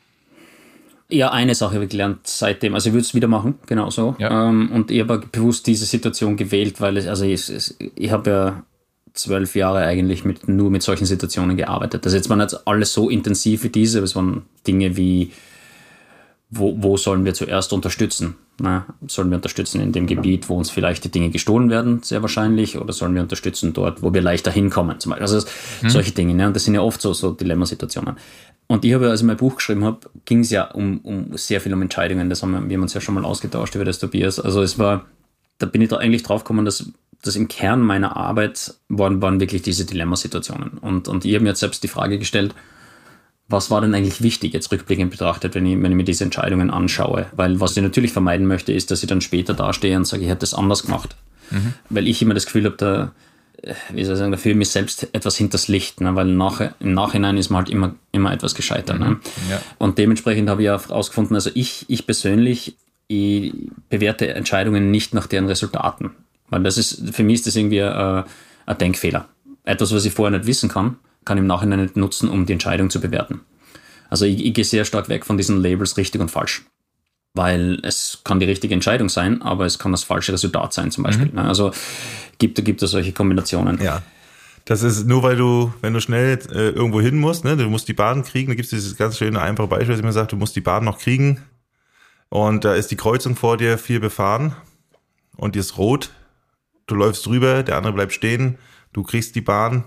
Ja, eine Sache habe ich gelernt seitdem, also ich würde es wieder machen, genau so. Ja. Ähm, und ich habe bewusst diese Situation gewählt, weil es, also ich, ich habe ja zwölf Jahre eigentlich mit, nur mit solchen Situationen gearbeitet. Also jetzt waren jetzt alles so intensiv wie diese, aber es waren Dinge wie, wo, wo sollen wir zuerst unterstützen? Na, sollen wir unterstützen in dem Gebiet, wo uns vielleicht die Dinge gestohlen werden, sehr wahrscheinlich, oder sollen wir unterstützen dort, wo wir leichter hinkommen, zum Beispiel. Also hm. solche Dinge, ne? Und das sind ja oft so, so Dilemmasituationen. Und ich habe, als ich mein Buch geschrieben habe, ging es ja um, um sehr viel um Entscheidungen. Das haben wir, wir haben uns ja schon mal ausgetauscht über das, Tobias. Also es war, da bin ich da eigentlich drauf gekommen, dass das im Kern meiner Arbeit waren, waren wirklich diese Dilemmasituationen. Und, und ich habe mir jetzt selbst die Frage gestellt, was war denn eigentlich wichtig, jetzt rückblickend betrachtet, wenn ich, wenn ich mir diese Entscheidungen anschaue? Weil was ich natürlich vermeiden möchte, ist, dass ich dann später dastehe und sage, ich hätte das anders gemacht. Mhm. Weil ich immer das Gefühl habe, da, wie soll ich sagen, da führe ich mich selbst etwas hinters Licht, ne? Weil nachher, im Nachhinein ist man halt immer, immer etwas gescheitert. Mhm. Ne? Ja. Und dementsprechend habe ich ja herausgefunden, also ich, ich persönlich, ich bewerte Entscheidungen nicht nach deren Resultaten. Weil das ist, für mich ist das irgendwie äh, ein Denkfehler. Etwas, was ich vorher nicht wissen kann, kann ich im Nachhinein nicht nutzen, um die Entscheidung zu bewerten. Also ich, ich gehe sehr stark weg von diesen Labels richtig und falsch. Weil es kann die richtige Entscheidung sein, aber es kann das falsche Resultat sein zum Beispiel. Mhm. Also gibt, gibt es solche Kombinationen. Ja, das ist nur, weil du, wenn du schnell äh, irgendwo hin musst, ne, du musst die Bahn kriegen, da gibt es dieses ganz schöne, einfache Beispiel, dass man sagt, du musst die Bahn noch kriegen und da ist die Kreuzung vor dir viel befahren und die ist rot. Du läufst drüber, der andere bleibt stehen, du kriegst die Bahn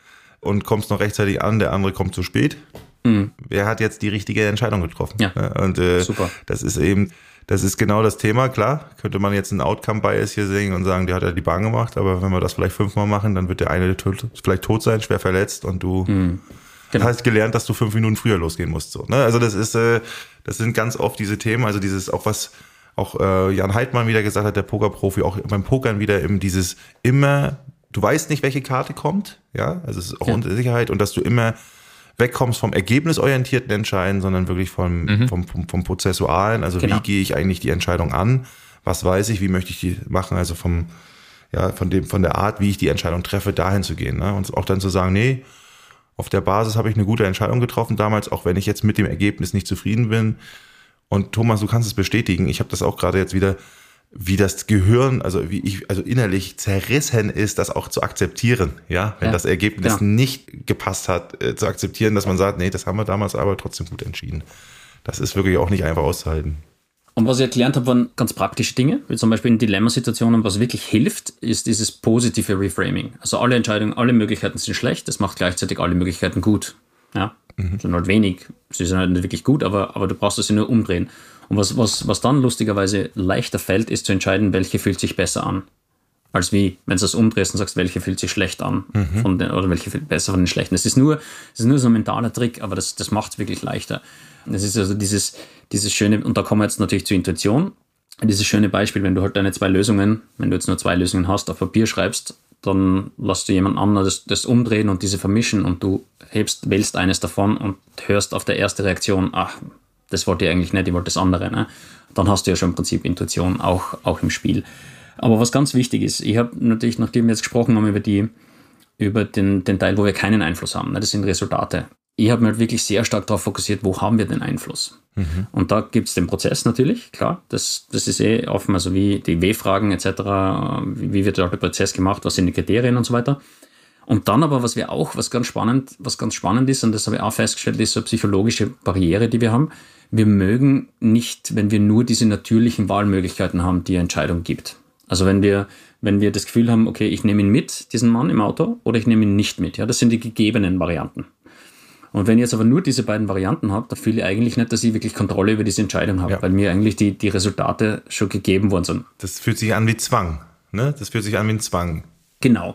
und kommst noch rechtzeitig an, der andere kommt zu spät. Mhm. Wer hat jetzt die richtige Entscheidung getroffen? Ja, und äh, super. Das ist eben, das ist genau das Thema. Klar, könnte man jetzt einen Outcome-Bias hier sehen und sagen, der hat ja die Bahn gemacht, aber wenn wir das vielleicht fünfmal machen, dann wird der eine tot, vielleicht tot sein, schwer verletzt und du mhm. genau. hast gelernt, dass du fünf Minuten früher losgehen musst. So, ne? Also das ist, äh, das sind ganz oft diese Themen, also dieses auch was auch äh, Jan Heidmann wieder gesagt hat, der Pokerprofi, auch beim Pokern wieder eben dieses immer, du weißt nicht, welche Karte kommt, ja, also es ist auch ja. Unsicherheit und dass du immer wegkommst vom ergebnisorientierten Entscheiden, sondern wirklich vom, mhm. vom, vom, vom Prozessualen, also genau. Wie gehe ich eigentlich die Entscheidung an, was weiß ich, wie möchte ich die machen, also vom, ja, von dem, von der Art, wie ich die Entscheidung treffe, dahin zu gehen, ne? Und auch dann zu sagen, nee, auf der Basis habe ich eine gute Entscheidung getroffen damals, auch wenn ich jetzt mit dem Ergebnis nicht zufrieden bin. Und Thomas, du kannst es bestätigen, ich habe das auch gerade jetzt wieder, wie das Gehirn, also wie ich, also innerlich zerrissen ist, das auch zu akzeptieren, ja, wenn ja, das Ergebnis genau. nicht gepasst hat, äh, zu akzeptieren, dass man sagt, nee, das haben wir damals aber trotzdem gut entschieden. Das ist wirklich auch nicht einfach auszuhalten. Und was ich erklärt habe, waren ganz praktische Dinge, wie zum Beispiel in Dilemmasituationen, was wirklich hilft, ist dieses positive Reframing. Also alle Entscheidungen, alle Möglichkeiten sind schlecht, das macht gleichzeitig alle Möglichkeiten gut. Ja, mhm. sind halt wenig, sie sind halt nicht wirklich gut, aber, aber du brauchst sie nur umdrehen. Und was, was, was dann lustigerweise leichter fällt, ist zu entscheiden, welche fühlt sich besser an. Als wie, wenn du das umdrehst und sagst, welche fühlt sich schlecht an mhm. von den, oder welche fühlt besser von den schlechten. Das ist nur, das ist nur so ein mentaler Trick, aber das, das macht es wirklich leichter. Das ist also dieses, dieses schöne, und da kommen wir jetzt natürlich zur Intuition, dieses schöne Beispiel, wenn du halt deine zwei Lösungen, wenn du jetzt nur zwei Lösungen hast, auf Papier schreibst, dann lässt du jemand anderen das, das umdrehen und diese vermischen und du hebst, wählst eines davon und hörst auf der erste Reaktion, ach, das wollte ich eigentlich nicht, ich wollte das andere. Ne? Dann hast du ja schon im Prinzip Intuition, auch, auch im Spiel. Aber was ganz wichtig ist, ich habe natürlich, nachdem wir jetzt gesprochen haben über, die, über den, den Teil, wo wir keinen Einfluss haben, ne? Das sind Resultate. Ich habe mir halt wirklich sehr stark darauf fokussiert, wo haben wir den Einfluss? Mhm. Und da gibt es den Prozess natürlich, klar, das, das ist eh offen, also wie die W-Fragen et cetera, wie wird der Prozess gemacht, was sind die Kriterien und so weiter. Und dann aber, was wir auch, was ganz spannend, was ganz spannend ist, und das habe ich auch festgestellt, ist so eine psychologische Barriere, die wir haben. Wir mögen nicht, wenn wir nur diese natürlichen Wahlmöglichkeiten haben, die eine Entscheidung gibt. Also wenn wir, wenn wir das Gefühl haben, okay, ich nehme ihn mit, diesen Mann im Auto, oder ich nehme ihn nicht mit. Ja, das sind die gegebenen Varianten. Und wenn ich jetzt aber nur diese beiden Varianten habe, dann fühle ich eigentlich nicht, dass ich wirklich Kontrolle über diese Entscheidung habe, Ja. weil mir eigentlich die, die Resultate schon gegeben worden sind. Das fühlt sich an wie Zwang. Ne? Das fühlt sich an wie ein Zwang. Genau.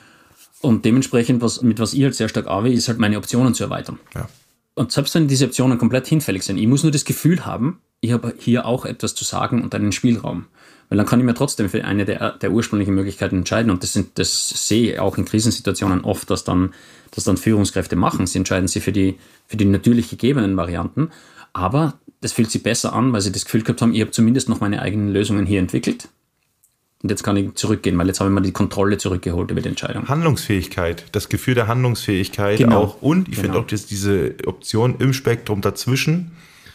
Und dementsprechend, was, mit was ich halt sehr stark arbeite, ist halt meine Optionen zu erweitern. Ja. Und selbst wenn diese Optionen komplett hinfällig sind, ich muss nur das Gefühl haben, ich habe hier auch etwas zu sagen und einen Spielraum. Weil dann kann ich mir trotzdem für eine der, der ursprünglichen Möglichkeiten entscheiden. Und das, sind, das sehe ich auch in Krisensituationen oft, dass dann, dass dann Führungskräfte machen. Sie entscheiden sich für die, für die natürlich gegebenen Varianten. Aber das fühlt sich besser an, weil sie das Gefühl gehabt haben, ich habe zumindest noch meine eigenen Lösungen hier entwickelt. Und jetzt kann ich zurückgehen, weil jetzt habe ich mal die Kontrolle zurückgeholt über die Entscheidung. Handlungsfähigkeit, das Gefühl der Handlungsfähigkeit Genau. auch. Und ich Genau. finde auch, dass diese Option im Spektrum dazwischen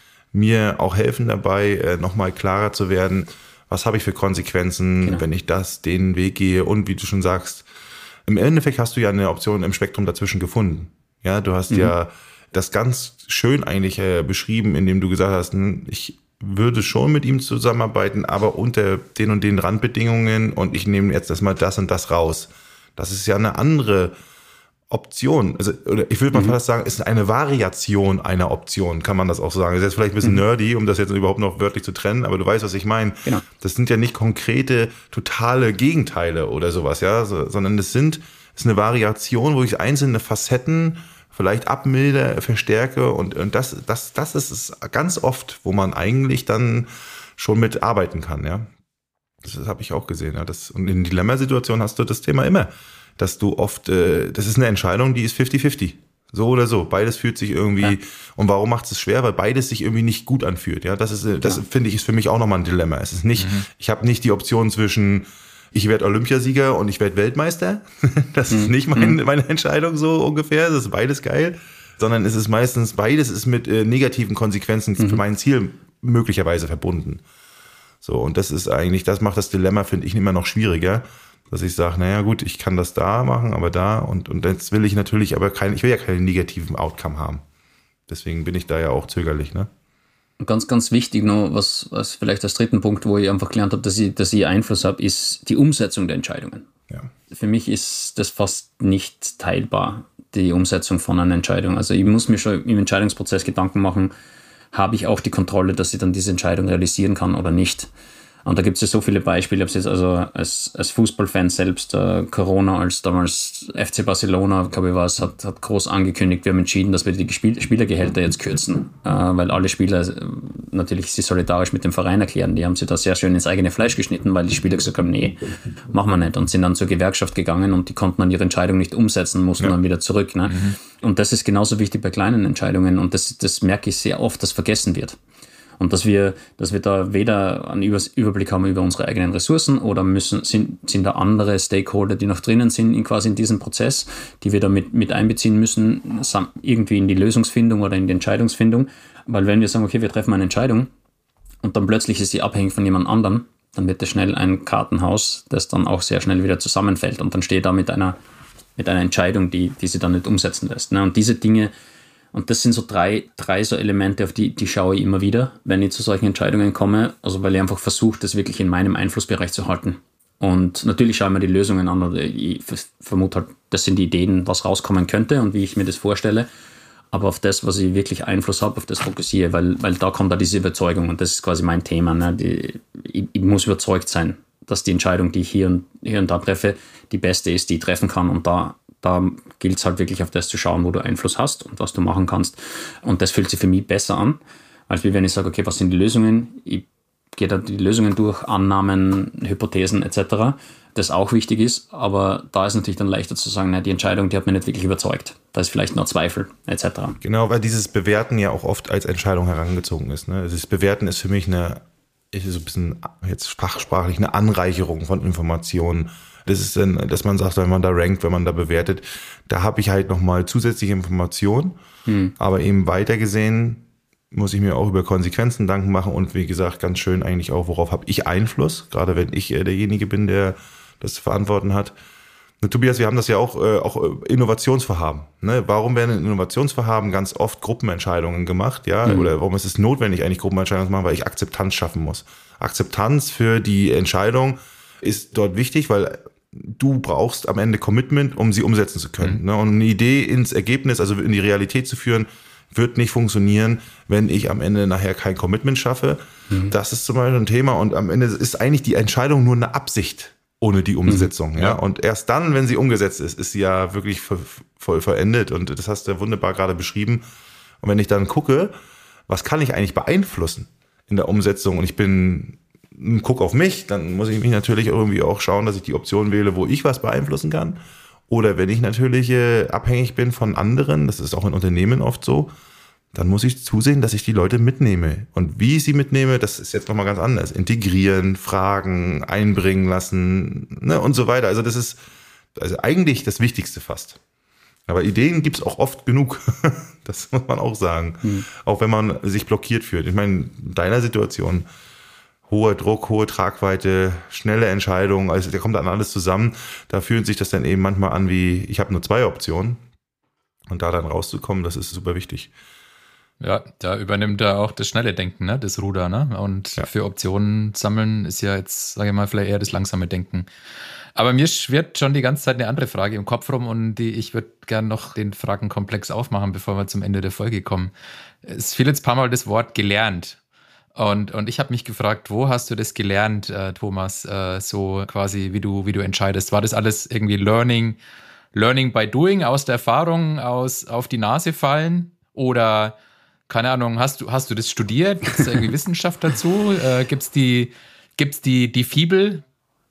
mir auch helfen dabei, nochmal klarer zu werden, was habe ich für Konsequenzen, Genau. wenn ich das, den Weg gehe. Und wie du schon sagst, im Endeffekt hast du ja eine Option im Spektrum dazwischen gefunden. Ja, du hast mhm. ja das ganz schön eigentlich äh, beschrieben, indem du gesagt hast, hm, ich würde schon mit ihm zusammenarbeiten, aber unter den und den Randbedingungen und ich nehme jetzt erstmal das und das raus. Das ist ja eine andere Option. Also, oder ich würde mal mhm. fast sagen, ist eine Variation einer Option, kann man das auch so sagen. Das ist jetzt vielleicht ein bisschen mhm. nerdy, um das jetzt überhaupt noch wörtlich zu trennen, aber du weißt, was ich meine. Genau. Das sind ja nicht konkrete, totale Gegenteile oder sowas, ja, so, sondern es sind, es ist eine Variation, wo ich einzelne Facetten vielleicht abmilde, verstärke und, und das, das, das ist es ganz oft, wo man eigentlich dann schon mit arbeiten kann, ja. Das, das habe ich auch gesehen, ja. Das, und in Dilemmasituationen hast du das Thema immer, dass du oft, äh, das ist eine Entscheidung, die ist fifty fifty. So oder so. Beides fühlt sich irgendwie, ja. Und warum macht es schwer? Weil beides sich irgendwie nicht gut anfühlt, ja. Das ist, das ja. finde ich, ist für mich auch nochmal ein Dilemma. Es ist nicht, mhm. ich habe nicht die Option zwischen, ich werde Olympiasieger und ich werde Weltmeister. Das ist nicht mein, meine Entscheidung so ungefähr. Das ist beides geil. Sondern es ist meistens, beides ist mit äh, negativen Konsequenzen mhm. für mein Ziel möglicherweise verbunden. So, und das ist eigentlich, das macht das Dilemma, finde ich, immer noch schwieriger. Dass ich sage, naja gut, ich kann das da machen, aber da. Und, und jetzt will ich natürlich aber kein, ich will ja keinen negativen Outcome haben. Deswegen bin ich da ja auch zögerlich, ne? Ganz, ganz wichtig noch, was, was vielleicht als dritten Punkt, wo ich einfach gelernt habe, dass ich, dass ich Einfluss habe, ist die Umsetzung der Entscheidungen. Ja. Für mich ist das fast nicht teilbar, die Umsetzung von einer Entscheidung. Also ich muss mir schon im Entscheidungsprozess Gedanken machen, habe ich auch die Kontrolle, dass ich dann diese Entscheidung realisieren kann oder nicht. Und da gibt es ja so viele Beispiele. Ich habe jetzt also als, als Fußballfan selbst, äh, Corona, als damals F C Barcelona, glaube ich war es, hat, hat groß angekündigt, wir haben entschieden, dass wir die Spiel- Spielergehälter jetzt kürzen, äh, weil alle Spieler äh, natürlich sich solidarisch mit dem Verein erklären. Die haben sich da sehr schön ins eigene Fleisch geschnitten, weil die Spieler gesagt haben, nee, machen wir nicht. Und sind dann zur Gewerkschaft gegangen und die konnten dann ihre Entscheidung nicht umsetzen, mussten ja. dann wieder zurück. Ne? Mhm. Und das ist genauso wichtig bei kleinen Entscheidungen. Und das, das merke ich sehr oft, dass vergessen wird. Und dass wir, dass wir da weder einen Überblick haben über unsere eigenen Ressourcen oder müssen, sind, sind da andere Stakeholder, die noch drinnen sind, in quasi in diesem Prozess, die wir da mit, mit einbeziehen müssen, irgendwie in die Lösungsfindung oder in die Entscheidungsfindung. Weil wenn wir sagen, okay, wir treffen eine Entscheidung und dann plötzlich ist sie abhängig von jemand anderem, dann wird das schnell ein Kartenhaus, das dann auch sehr schnell wieder zusammenfällt und dann steht da mit einer, mit einer Entscheidung, die, die sie dann nicht umsetzen lässt. Und diese Dinge, und das sind so drei, drei so Elemente, auf die, die schaue ich immer wieder, wenn ich zu solchen Entscheidungen komme. Also weil ich einfach versuche, das wirklich in meinem Einflussbereich zu halten. Und natürlich schaue ich mir die Lösungen an oder ich vermute halt, das sind die Ideen, was rauskommen könnte und wie ich mir das vorstelle. Aber auf das, was ich wirklich Einfluss habe, auf das fokussiere, weil, weil da kommt da diese Überzeugung und das ist quasi mein Thema. Ne? Die, ich, ich muss überzeugt sein, dass die Entscheidung, die ich hier und, hier und da treffe, die beste ist, die ich treffen kann. Und da Da gilt es halt wirklich auf das zu schauen, wo du Einfluss hast und was du machen kannst. Und das fühlt sich für mich besser an, als wenn ich sage, okay, was sind die Lösungen? Ich gehe da die Lösungen durch, Annahmen, Hypothesen et cetera, das auch wichtig ist. Aber da ist natürlich dann leichter zu sagen, na, die Entscheidung, die hat mich nicht wirklich überzeugt. Da ist vielleicht noch Zweifel et cetera. Genau, weil dieses Bewerten ja auch oft als Entscheidung herangezogen ist. Ne? Das Bewerten ist für mich eine, ist so ein bisschen jetzt sprachsprachlich eine Anreicherung von Informationen. Das ist dann, dass man sagt, wenn man da rankt, wenn man da bewertet, da habe ich halt nochmal zusätzliche Informationen. Hm. Aber eben weiter gesehen muss ich mir auch über Konsequenzen Gedanken machen und wie gesagt, ganz schön eigentlich auch, worauf habe ich Einfluss, gerade wenn ich derjenige bin, der das zu verantworten hat. Und Tobias, wir haben das ja auch, äh, auch Innovationsvorhaben. Ne? Warum werden in Innovationsvorhaben ganz oft Gruppenentscheidungen gemacht? Ja? Mhm. Oder warum ist es notwendig, eigentlich Gruppenentscheidungen zu machen? Weil ich Akzeptanz schaffen muss. Akzeptanz für die Entscheidung ist dort wichtig, weil du brauchst am Ende Commitment, um sie umsetzen zu können. Mhm. Ne? Und eine Idee ins Ergebnis, also in die Realität zu führen, wird nicht funktionieren, wenn ich am Ende nachher kein Commitment schaffe. Mhm. Das ist zum Beispiel ein Thema und am Ende ist eigentlich die Entscheidung nur eine Absicht ohne die Umsetzung. Mhm. Ja? Und erst dann, wenn sie umgesetzt ist, ist sie ja wirklich voll vollendet und das hast du ja wunderbar gerade beschrieben. Und wenn ich dann gucke, was kann ich eigentlich beeinflussen in der Umsetzung und ich bin guck auf mich, dann muss ich mich natürlich irgendwie auch schauen, dass ich die Option wähle, wo ich was beeinflussen kann. Oder wenn ich natürlich äh, abhängig bin von anderen, das ist auch in Unternehmen oft so, dann muss ich zusehen, dass ich die Leute mitnehme. Und wie ich sie mitnehme, das ist jetzt nochmal ganz anders. Integrieren, fragen, einbringen lassen, ne, und so weiter. Also das ist also eigentlich das Wichtigste fast. Aber Ideen gibt's auch oft genug. Das muss man auch sagen. Hm. Auch wenn man sich blockiert fühlt. Ich meine, in deiner Situation, hoher Druck, hohe Tragweite, schnelle Entscheidungen, also da kommt dann alles zusammen. Da fühlt sich das dann eben manchmal an wie, ich habe nur zwei Optionen. Und da dann rauszukommen, das ist super wichtig. Ja, da übernimmt er auch das schnelle Denken, ne, das Ruder, ne? Und ja. Für Optionen sammeln ist ja jetzt, sage ich mal, vielleicht eher das langsame Denken. Aber mir schwirrt schon die ganze Zeit eine andere Frage im Kopf rum und die, ich würde gerne noch den Fragenkomplex aufmachen, bevor wir zum Ende der Folge kommen. Es fiel jetzt ein paar Mal das Wort gelernt. Und, und ich habe mich gefragt, wo hast du das gelernt, äh, Thomas, äh, so quasi, wie du, wie du entscheidest? War das alles irgendwie Learning, Learning by Doing, aus der Erfahrung, aus auf die Nase fallen? Oder, keine Ahnung, hast du, hast du das studiert? Gibt es da irgendwie Wissenschaft dazu? Äh, Gibt es die, gibt's die, die Fibel?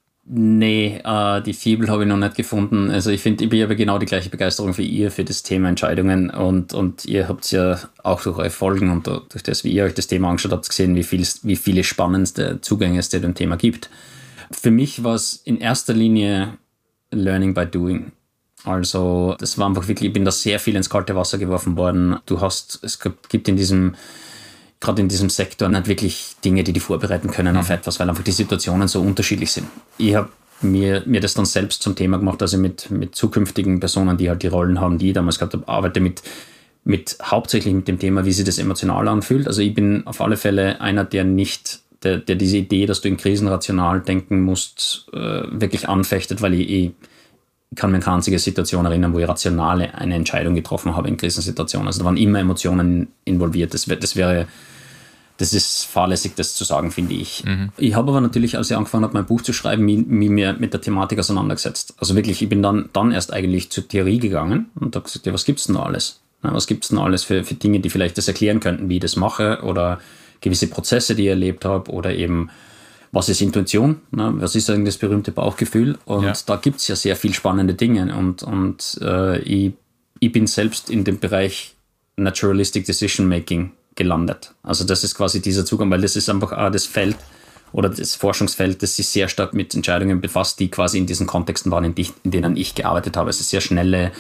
Nee, äh, die Fibel habe ich noch nicht gefunden. Also ich finde, ich habe genau die gleiche Begeisterung wie ihr für das Thema Entscheidungen und, und ihr habt ja auch durch eure Folgen und durch das, wie ihr euch das Thema angeschaut habt, gesehen, wie, viel, wie viele spannendste Zugänge es zu dem Thema gibt. Für mich war es in erster Linie Learning by Doing. Also das war einfach wirklich, ich bin da sehr viel ins kalte Wasser geworfen worden. Du hast, es gibt in diesem gerade in diesem Sektor nicht wirklich Dinge, die die vorbereiten können auf etwas, weil einfach die Situationen so unterschiedlich sind. Ich habe mir, mir das dann selbst zum Thema gemacht, also mit, mit zukünftigen Personen, die halt die Rollen haben, die ich damals gehabt habe, arbeite mit, mit hauptsächlich mit dem Thema, wie sich das emotional anfühlt. Also ich bin auf alle Fälle einer, der nicht, der, der diese Idee, dass du in Krisen rational denken musst, äh, wirklich anfechtet, weil ich, ich kann mir an keine einzige Situation erinnern, wo ich rational eine Entscheidung getroffen habe in Krisensituationen. Also da waren immer Emotionen involviert. Das, das wäre, das ist fahrlässig, das zu sagen, finde ich. Mhm. Ich habe aber natürlich, als ich angefangen habe, mein Buch zu schreiben, mich, mich mir mit der Thematik auseinandergesetzt. Also wirklich, ich bin dann, dann erst eigentlich zur Theorie gegangen und habe gesagt, ja, was gibt's denn da alles? Na, was gibt's denn alles für, für Dinge, die vielleicht das erklären könnten, wie ich das mache oder gewisse Prozesse, die ich erlebt habe oder eben was ist Intuition, ne? Was ist eigentlich das berühmte Bauchgefühl und ja. Da gibt es ja sehr viel spannende Dinge und, und äh, ich, ich bin selbst in dem Bereich Naturalistic Decision Making gelandet. Also das ist quasi dieser Zugang, weil das ist einfach auch das Feld oder das Forschungsfeld, das sich sehr stark mit Entscheidungen befasst, die quasi in diesen Kontexten waren, in, die, in denen ich gearbeitet habe. Es ist sehr schnelle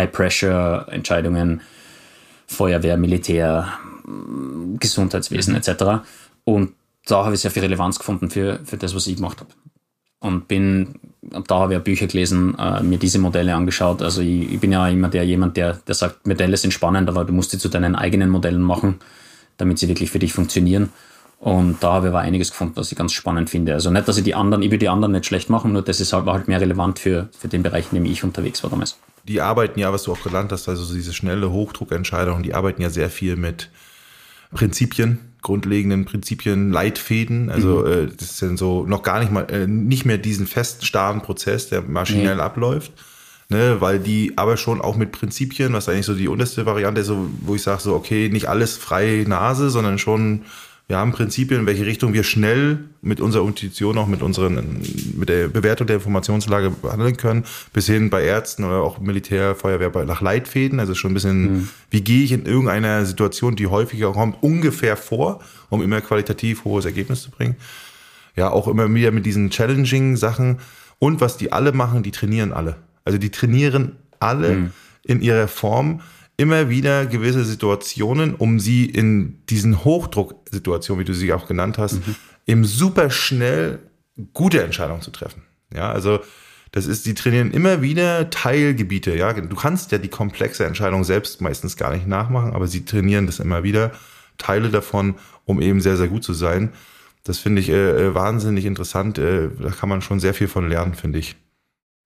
High-Pressure-Entscheidungen, Feuerwehr, Militär, Gesundheitswesen mhm. et cetera. Und da habe ich sehr viel Relevanz gefunden für, für das, was ich gemacht habe. Und bin, da habe ich auch Bücher gelesen, äh, mir diese Modelle angeschaut. Also ich, ich bin ja immer der jemand, der, der sagt, Modelle sind spannend, aber du musst sie zu deinen eigenen Modellen machen, damit sie wirklich für dich funktionieren. Und da habe ich aber einiges gefunden, was ich ganz spannend finde. Also nicht, dass ich die anderen, ich will die anderen nicht schlecht machen, nur das ist halt, war halt mehr relevant für, für den Bereich, in dem ich unterwegs war damals. Die arbeiten ja, was du auch gelernt hast, also diese schnelle Hochdruckentscheidung, die arbeiten ja sehr viel mit Prinzipien, grundlegenden Prinzipien, Leitfäden. Also mhm. äh, das ist dann so noch gar nicht mal äh, nicht mehr diesen festen, starren Prozess, der maschinell nee. abläuft, ne, weil die aber schon auch mit Prinzipien, was eigentlich so die unterste Variante ist, so, wo ich sage so, okay, nicht alles freie Nase, sondern schon, wir haben Prinzipien, in welche Richtung wir schnell mit unserer Intuition, auch mit unseren, mit der Bewertung der Informationslage handeln können, bis hin bei Ärzten oder auch Militär, Feuerwehr nach Leitfäden. Also schon ein bisschen, mhm. wie gehe ich in irgendeiner Situation, die häufiger kommt, ungefähr vor, um immer qualitativ hohes Ergebnis zu bringen. Ja, auch immer wieder mit diesen challenging Sachen. Und was die alle machen, die trainieren alle. Also die trainieren alle mhm. in ihrer Form immer wieder gewisse Situationen, um sie in diesen Hochdrucksituationen, wie du sie auch genannt hast, mhm. eben super schnell gute Entscheidungen zu treffen. Ja, also das ist, die trainieren immer wieder Teilgebiete. Ja, du kannst ja die komplexe Entscheidung selbst meistens gar nicht nachmachen, aber sie trainieren das immer wieder, Teile davon, um eben sehr, sehr gut zu sein. Das finde ich äh, wahnsinnig interessant. Äh, da kann man schon sehr viel von lernen, finde ich.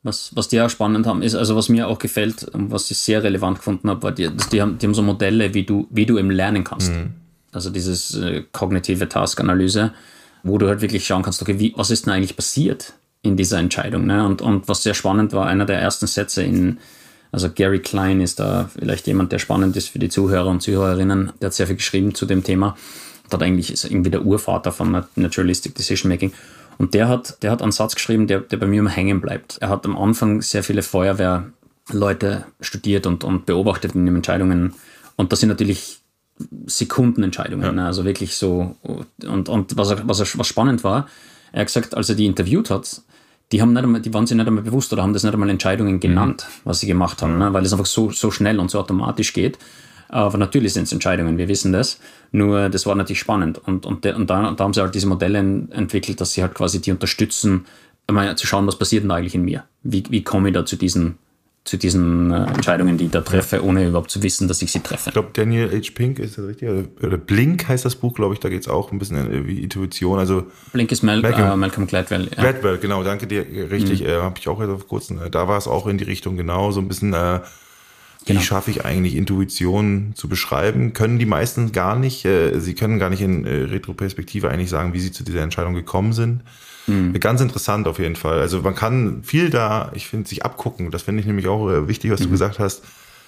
Was, was die auch spannend haben, ist, also was mir auch gefällt und was ich sehr relevant gefunden habe, war, die, die, haben, die haben so Modelle, wie du, wie du eben lernen kannst. Mhm. Also dieses äh, kognitive Task-Analyse, wo du halt wirklich schauen kannst, okay, wie, was ist denn eigentlich passiert in dieser Entscheidung? Ne? Und, und was sehr spannend war, einer der ersten Sätze in, also Gary Klein ist da vielleicht jemand, der spannend ist für die Zuhörer und Zuhörerinnen, der hat sehr viel geschrieben zu dem Thema. Und hat eigentlich ist irgendwie der Urvater von Naturalistic Decision Making. Und der hat, der hat einen Satz geschrieben, der, der bei mir immer hängen bleibt. Er hat am Anfang sehr viele Feuerwehrleute studiert und, und beobachtet in den Entscheidungen. Und das sind natürlich Sekundenentscheidungen, ja. Ne? Also wirklich so. Und, und was, was, was spannend war, er hat gesagt, als er die interviewt hat, die, haben nicht einmal, die waren sich nicht einmal bewusst oder haben das nicht einmal Entscheidungen genannt, mhm. was sie gemacht haben, ne? Weil es einfach so, so schnell und so automatisch geht. Aber natürlich sind es Entscheidungen, wir wissen das. Nur das war natürlich spannend. Und, und, de, und, da, und da haben sie halt diese Modelle entwickelt, dass sie halt quasi die unterstützen, einmal zu schauen, was passiert denn da eigentlich in mir? Wie, wie komme ich da zu diesen, zu diesen äh, Entscheidungen, die ich da treffe, ohne überhaupt zu wissen, dass ich sie treffe? Ich glaube, Daniel H. Pink ist das richtig? Oder, oder Blink heißt das Buch, glaube ich. Da geht es auch ein bisschen wie Intuition. Also Blink ist Mal- Malcolm, äh, Malcolm Gladwell. Ja. Gladwell, genau. Danke dir. Richtig. Mhm. Äh, habe ich auch vor kurzem. Äh, da war es auch in die Richtung genau. So ein bisschen... Äh, Wie genau. schaffe ich eigentlich, Intuition zu beschreiben? Können die meisten gar nicht. Äh, sie können gar nicht in äh, Retroperspektive eigentlich sagen, wie sie zu dieser Entscheidung gekommen sind. Mhm. Ganz interessant auf jeden Fall. Also man kann viel da, ich finde, sich abgucken. Das finde ich nämlich auch äh, wichtig, was mhm. du gesagt hast.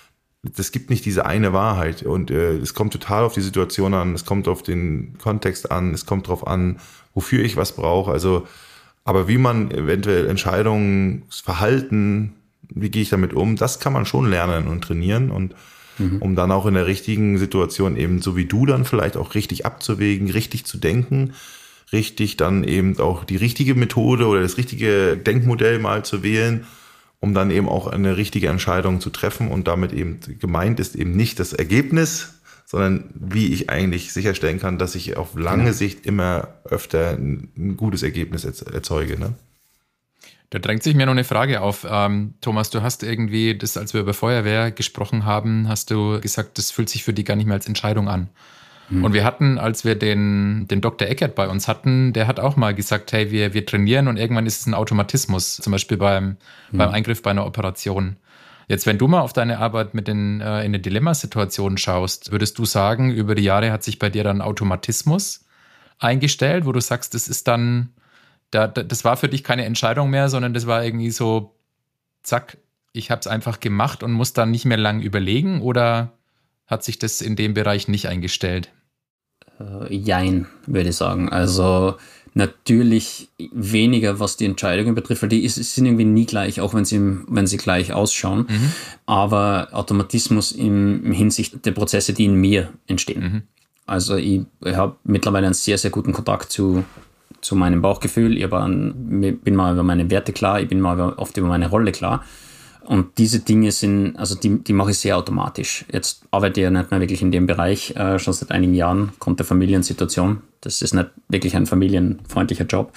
Es gibt nicht diese eine Wahrheit. Und äh, es kommt total auf die Situation an. Es kommt auf den Kontext an. Es kommt darauf an, wofür ich was brauche. Also, aber wie man eventuell Entscheidungsverhalten, wie gehe ich damit um? Das kann man schon lernen und trainieren und mhm. um dann auch in der richtigen Situation eben so wie du dann vielleicht auch richtig abzuwägen, richtig zu denken, richtig dann eben auch die richtige Methode oder das richtige Denkmodell mal zu wählen, um dann eben auch eine richtige Entscheidung zu treffen und damit eben gemeint ist eben nicht das Ergebnis, sondern wie ich eigentlich sicherstellen kann, dass ich auf lange genau. Sicht immer öfter ein gutes Ergebnis erzeuge, ne? Da drängt sich mir noch eine Frage auf. Ähm, Thomas, du hast irgendwie, das, als wir über Feuerwehr gesprochen haben, hast du gesagt, das fühlt sich für dich gar nicht mehr als Entscheidung an. Mhm. Und wir hatten, als wir den, den Doktor Eckert bei uns hatten, der hat auch mal gesagt, hey, wir, wir trainieren und irgendwann ist es ein Automatismus, zum Beispiel beim, mhm. beim Eingriff bei einer Operation. Jetzt, wenn du mal auf deine Arbeit mit den, äh, in den Dilemmasituationen schaust, würdest du sagen, über die Jahre hat sich bei dir dann Automatismus eingestellt, wo du sagst, das ist dann... Da, das war für dich keine Entscheidung mehr, sondern das war irgendwie so, zack, ich habe es einfach gemacht und muss dann nicht mehr lang überlegen, oder hat sich das in dem Bereich nicht eingestellt? Äh, jein, würde ich sagen. Also natürlich weniger, was die Entscheidungen betrifft, weil die ist, sind irgendwie nie gleich, auch wenn sie, wenn sie gleich ausschauen. Mhm. Aber Automatismus im, im Hinsicht der Prozesse, die in mir entstehen. Mhm. Also ich, ich habe mittlerweile einen sehr, sehr guten Kontakt zu zu meinem Bauchgefühl, ich bin mal über meine Werte klar, ich bin mal oft über meine Rolle klar. Und diese Dinge sind, also die, die mache ich sehr automatisch. Jetzt arbeite ich ja nicht mehr wirklich in dem Bereich, äh, schon seit einigen Jahren, kommt der Familiensituation. Das ist nicht wirklich ein familienfreundlicher Job.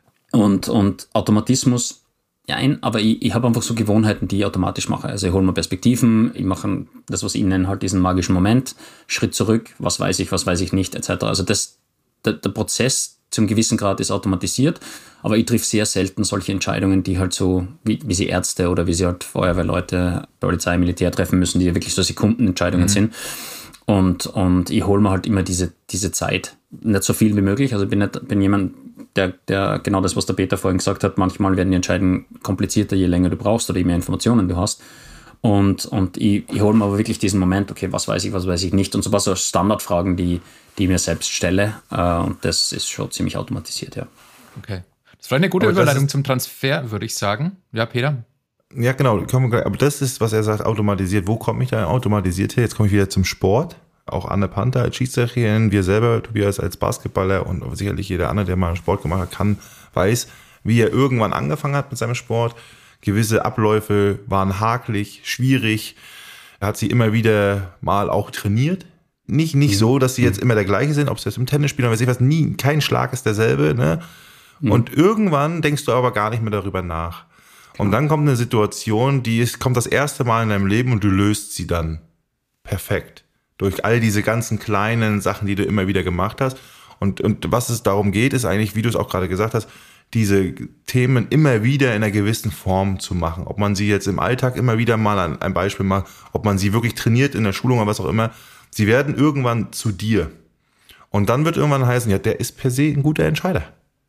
Und, und Automatismus, ja, aber ich, ich habe einfach so Gewohnheiten, die ich automatisch mache. Also ich hole mir Perspektiven, ich mache das, was ich nenne, halt diesen magischen Moment, Schritt zurück, was weiß ich, was weiß ich nicht, et cetera. Also das, der, der Prozess zum gewissen Grad ist automatisiert, aber ich triff sehr selten solche Entscheidungen, die halt so, wie, wie sie Ärzte oder wie sie halt Feuerwehrleute, Polizei, Militär treffen müssen, die ja wirklich so Sekundenentscheidungen mhm. sind. Und, und ich hole mir halt immer diese, diese Zeit, nicht so viel wie möglich. Also ich bin, nicht, bin jemand, der, der genau das, was der Peter vorhin gesagt hat, manchmal werden die Entscheidungen komplizierter, je länger du brauchst oder je mehr Informationen du hast. Und, und ich, ich hole mir aber wirklich diesen Moment, okay, was weiß ich, was weiß ich nicht. Und so was so Standardfragen, die, die ich mir selbst stelle. Und das ist schon ziemlich automatisiert, ja. Okay. Das ist vielleicht eine gute aber Überleitung ist, zum Transfer, würde ich sagen. Ja, Peter? Ja, genau. Aber das ist, was er sagt, automatisiert. Wo komme ich da automatisiert her? Jetzt komme ich wieder zum Sport. Auch Anne Panther als Schiedsrichterin, wir selber, Tobias als Basketballer und sicherlich jeder andere, der mal Sport gemacht hat, kann, weiß, wie er irgendwann angefangen hat mit seinem Sport. Gewisse Abläufe waren hakelig, schwierig. Er hat sie immer wieder mal auch trainiert. Nicht, nicht mhm. so, dass sie jetzt immer der gleiche sind, ob es jetzt im Tennis spielen oder weiß ich was, nie, kein Schlag ist derselbe, ne? Mhm. Und irgendwann denkst du aber gar nicht mehr darüber nach. Klar. Und dann kommt eine Situation, die ist, kommt das erste Mal in deinem Leben und du löst sie dann perfekt. Durch all diese ganzen kleinen Sachen, die du immer wieder gemacht hast. Und, und was es darum geht, ist eigentlich, wie du es auch gerade gesagt hast, diese Themen immer wieder in einer gewissen Form zu machen. Ob man sie jetzt im Alltag immer wieder mal an ein Beispiel macht, ob man sie wirklich trainiert in der Schulung oder was auch immer, sie werden irgendwann zu dir. Und dann wird irgendwann heißen, ja, der ist per se ein guter Entscheider.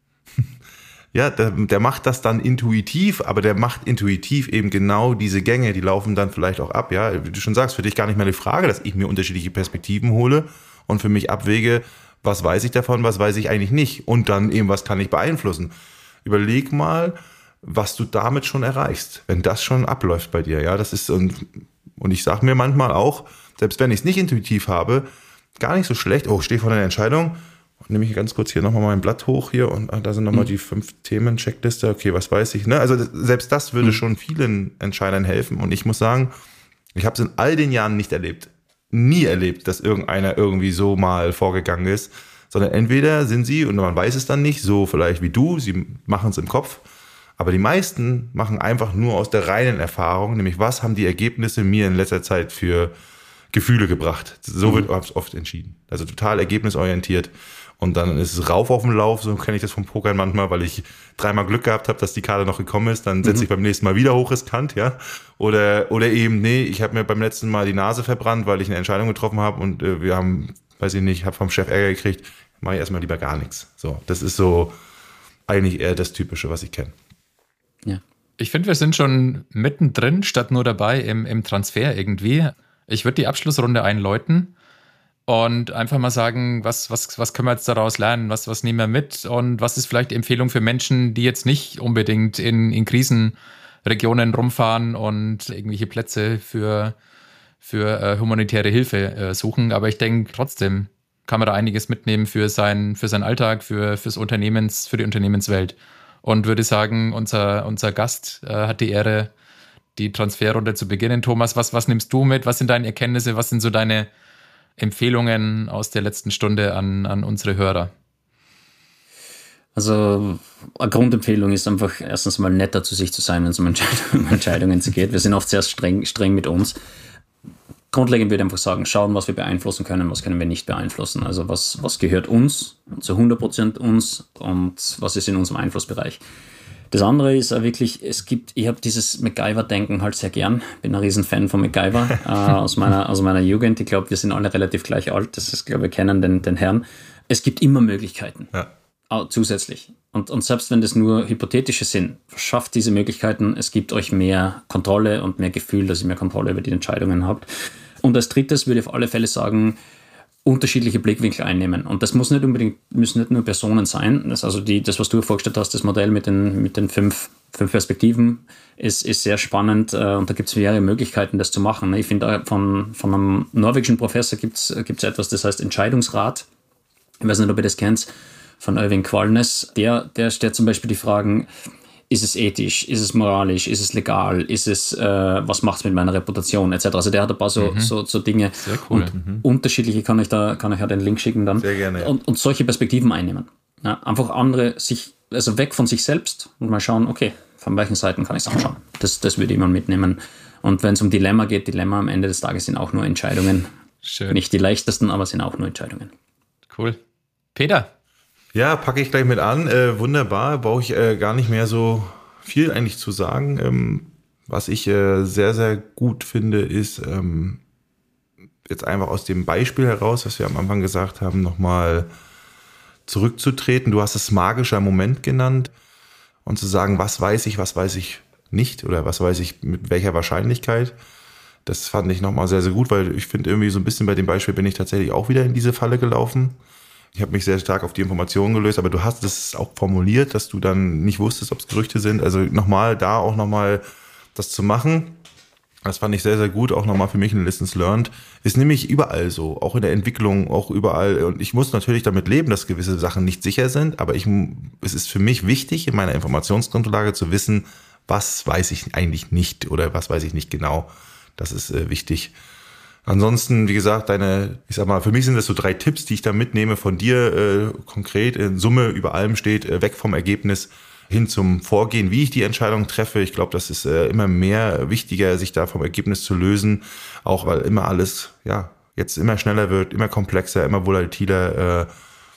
Ja, der, der macht das dann intuitiv, aber der macht intuitiv eben genau diese Gänge, die laufen dann vielleicht auch ab. Ja, wie du schon sagst, für dich gar nicht mehr die Frage, dass ich mir unterschiedliche Perspektiven hole und für mich abwäge, was weiß ich davon, was weiß ich eigentlich nicht und dann eben, was kann ich beeinflussen. Überleg mal, was du damit schon erreichst, wenn das schon abläuft bei dir. Ja, das ist, und, und ich sage mir manchmal auch, selbst wenn ich es nicht intuitiv habe, gar nicht so schlecht, oh, ich stehe vor einer Entscheidung, nehme ich ganz kurz hier nochmal mein Blatt hoch hier und da sind nochmal mhm. die fünf Themen, Checkliste, okay, was weiß ich, ne? Also selbst das würde mhm. schon vielen Entscheidern helfen und ich muss sagen, ich habe es in all den Jahren nicht erlebt, nie erlebt, dass irgendeiner irgendwie so mal vorgegangen ist, sondern entweder sind sie, und man weiß es dann nicht, so vielleicht wie du, sie machen es im Kopf, aber die meisten machen einfach nur aus der reinen Erfahrung, nämlich was haben die Ergebnisse mir in letzter Zeit für Gefühle gebracht. So mhm. wird oft entschieden. Also total ergebnisorientiert. Und dann ist es rauf auf dem Lauf, so kenne ich das vom Pokern manchmal, weil ich dreimal Glück gehabt habe, dass die Karte noch gekommen ist, dann setze mhm. ich beim nächsten Mal wieder hoch riskant, ja. Oder oder eben, nee, ich habe mir beim letzten Mal die Nase verbrannt, weil ich eine Entscheidung getroffen habe und äh, wir haben, weiß ich nicht, habe vom Chef Ärger gekriegt, mache ich erstmal lieber gar nichts. So, das ist so eigentlich eher das Typische, was ich kenne. Ja. Ich finde, wir sind schon mittendrin, statt nur dabei im, im Transfer irgendwie. Ich würde die Abschlussrunde einläuten. Und einfach mal sagen, was, was, was können wir jetzt daraus lernen, was, was nehmen wir mit und was ist vielleicht die Empfehlung für Menschen, die jetzt nicht unbedingt in, in Krisenregionen rumfahren und irgendwelche Plätze für, für äh, humanitäre Hilfe äh, suchen. Aber ich denke, trotzdem kann man da einiges mitnehmen für, sein, für seinen Alltag, für, fürs Unternehmens, für die Unternehmenswelt. Und würde sagen, unser, unser Gast äh, hat die Ehre, die Transferrunde zu beginnen. Thomas, was, was nimmst du mit? Was sind deine Erkenntnisse? Was sind so deine Empfehlungen aus der letzten Stunde an, an unsere Hörer? Also eine Grundempfehlung ist einfach erstens mal netter zu sich zu sein, wenn es um Entscheidungen, um Entscheidungen geht. Wir sind oft sehr streng, streng mit uns. Grundlegend würde ich einfach sagen, schauen, was wir beeinflussen können, was können wir nicht beeinflussen. Also was, was gehört uns, zu hundert Prozent uns und was ist in unserem Einflussbereich. Das andere ist auch wirklich, es gibt, ich habe dieses MacGyver-Denken halt sehr gern, bin ein Riesenfan von MacGyver äh, aus, meiner, aus meiner Jugend. Ich glaube, wir sind alle relativ gleich alt, das ist, glaube ich, wir kennen den, den Herrn. Es gibt immer Möglichkeiten, ja. äh, zusätzlich. Und, und selbst wenn das nur hypothetische sind, schafft diese Möglichkeiten, es gibt euch mehr Kontrolle und mehr Gefühl, dass ihr mehr Kontrolle über die Entscheidungen habt. Und als drittes würde ich auf alle Fälle sagen, unterschiedliche Blickwinkel einnehmen. Und das muss nicht unbedingt, müssen nicht nur Personen sein. Das, also die, das, was du vorgestellt hast, das Modell mit den, mit den fünf, fünf Perspektiven, ist, ist sehr spannend. Und da gibt es mehrere Möglichkeiten, das zu machen. Ich finde, von, von einem norwegischen Professor gibt es etwas, das heißt Entscheidungsrat. Ich weiß nicht, ob ihr das kennt, von Irving Qualnes. Der, der stellt zum Beispiel die Fragen, ist es ethisch, ist es moralisch, ist es legal, ist es, äh, was macht es mit meiner Reputation, et cetera. Also der hat ein paar so, mhm. so, so Dinge. Sehr cool. Und mhm. unterschiedliche kann ich da, kann ich ja den Link schicken dann. Sehr gerne. Ja. Und, und solche Perspektiven einnehmen. Ja, einfach andere sich, also weg von sich selbst und mal schauen, okay, von welchen Seiten kann ich es anschauen. Das, das würde ich mal mitnehmen. Und wenn es um Dilemma geht, Dilemma am Ende des Tages sind auch nur Entscheidungen. Schön. Nicht die leichtesten, aber sind auch nur Entscheidungen. Cool. Peter? Ja, packe ich gleich mit an. Äh, wunderbar, brauche ich äh, gar nicht mehr so viel eigentlich zu sagen. Ähm, was ich äh, sehr, sehr gut finde, ist ähm, jetzt einfach aus dem Beispiel heraus, was wir am Anfang gesagt haben, nochmal zurückzutreten. Du hast es magischer Moment genannt und zu sagen, was weiß ich, was weiß ich nicht oder was weiß ich mit welcher Wahrscheinlichkeit. Das fand ich nochmal sehr, sehr gut, weil ich finde irgendwie so ein bisschen bei dem Beispiel bin ich tatsächlich auch wieder in diese Falle gelaufen. Ich habe mich sehr stark auf die Informationen gelöst, aber du hast das auch formuliert, dass du dann nicht wusstest, ob es Gerüchte sind. Also nochmal da auch nochmal das zu machen, das fand ich sehr, sehr gut, auch nochmal für mich ein Lessons Learned. Ist nämlich überall so, auch in der Entwicklung, auch überall. Und ich muss natürlich damit leben, dass gewisse Sachen nicht sicher sind, aber ich, es ist für mich wichtig, in meiner Informationsgrundlage zu wissen, was weiß ich eigentlich nicht oder was weiß ich nicht genau. Das ist äh, wichtig. Ansonsten, wie gesagt, deine, ich sag mal, für mich sind das so drei Tipps, die ich da mitnehme von dir äh, konkret. In Summe über allem steht, äh, weg vom Ergebnis hin zum Vorgehen, wie ich die Entscheidung treffe. Ich glaube, das ist äh, immer mehr wichtiger, sich da vom Ergebnis zu lösen, auch weil immer alles, ja, jetzt immer schneller wird, immer komplexer, immer volatiler. Äh,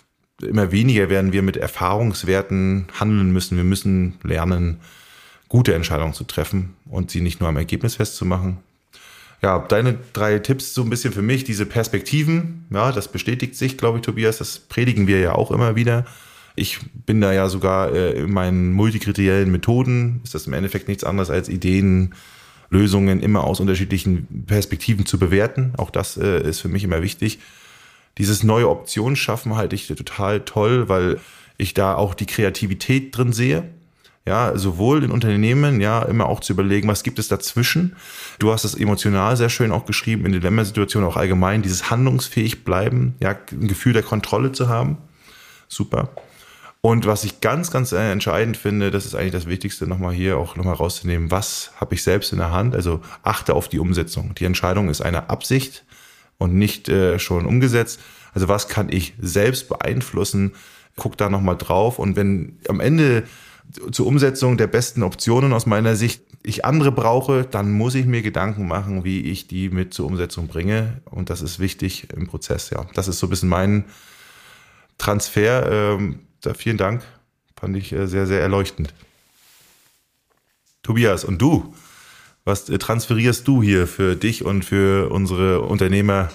immer weniger werden wir mit Erfahrungswerten handeln müssen. Wir müssen lernen, gute Entscheidungen zu treffen und sie nicht nur am Ergebnis festzumachen. Ja, deine drei Tipps so ein bisschen für mich, diese Perspektiven, ja, das bestätigt sich, glaube ich, Tobias, das predigen wir ja auch immer wieder. Ich bin da ja sogar äh, in meinen multikriteriellen Methoden, ist das im Endeffekt nichts anderes als Ideen, Lösungen immer aus unterschiedlichen Perspektiven zu bewerten. Auch das äh, ist für mich immer wichtig. Dieses neue Optionen schaffen halte ich total toll, weil ich da auch die Kreativität drin sehe. Ja, sowohl in Unternehmen, ja, immer auch zu überlegen, was gibt es dazwischen. Du hast es emotional sehr schön auch geschrieben, in Dilemmasituationen auch allgemein, dieses handlungsfähig bleiben, ja, ein Gefühl der Kontrolle zu haben. Super. Und was ich ganz, ganz entscheidend finde, das ist eigentlich das Wichtigste, nochmal hier auch nochmal rauszunehmen, was habe ich selbst in der Hand? Also achte auf die Umsetzung. Die Entscheidung ist eine Absicht und nicht äh, schon umgesetzt. Also was kann ich selbst beeinflussen? Guck da nochmal drauf. Und wenn am Ende zur Umsetzung der besten Optionen aus meiner Sicht ich andere brauche, dann muss ich mir Gedanken machen, wie ich die mit zur Umsetzung bringe. Und das ist wichtig im Prozess. Ja, das ist so ein bisschen mein Transfer. Ähm, da vielen Dank. Fand ich äh, sehr, sehr erleuchtend. Tobias, und du? Was äh, transferierst du hier für dich und für unsere Unternehmer?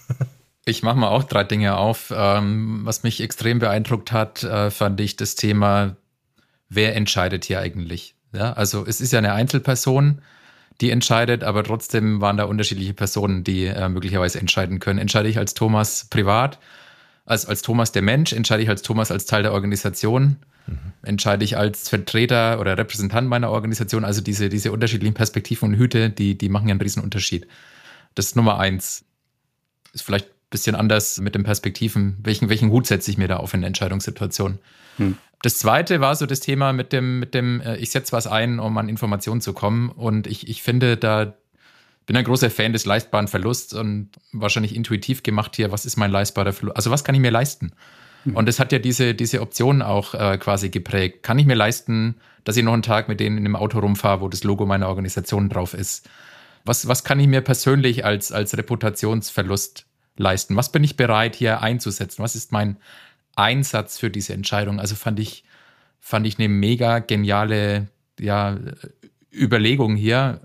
Ich mache mal auch drei Dinge auf. Ähm, was mich extrem beeindruckt hat, äh, fand ich das Thema, wer entscheidet hier eigentlich? Ja, also es ist ja eine Einzelperson, die entscheidet, aber trotzdem waren da unterschiedliche Personen, die äh, möglicherweise entscheiden können. Entscheide ich als Thomas privat, als, als Thomas der Mensch, entscheide ich als Thomas als Teil der Organisation, mhm. entscheide ich als Vertreter oder Repräsentant meiner Organisation, also diese, diese unterschiedlichen Perspektiven und Hüte, die, die machen ja einen riesen Unterschied. Das ist Nummer eins. Ist vielleicht ein bisschen anders mit den Perspektiven. Welchen, welchen Hut setze ich mir da auf in der Entscheidungssituation? Hm. Das zweite war so das Thema mit dem, mit dem, ich setze was ein, um an Informationen zu kommen. Und ich, ich finde, da bin ein großer Fan des leistbaren Verlusts und wahrscheinlich intuitiv gemacht hier, was ist mein leistbarer Verlust? Also was kann ich mir leisten? Hm. Und das hat ja diese, diese Option auch äh, quasi geprägt. Kann ich mir leisten, dass ich noch einen Tag mit denen in einem Auto rumfahre, wo das Logo meiner Organisation drauf ist? Was, was kann ich mir persönlich als, als Reputationsverlust leisten? Was bin ich bereit, hier einzusetzen? Was ist mein Einsatz für diese Entscheidung? Also fand ich, fand ich eine mega geniale ja, Überlegung hier.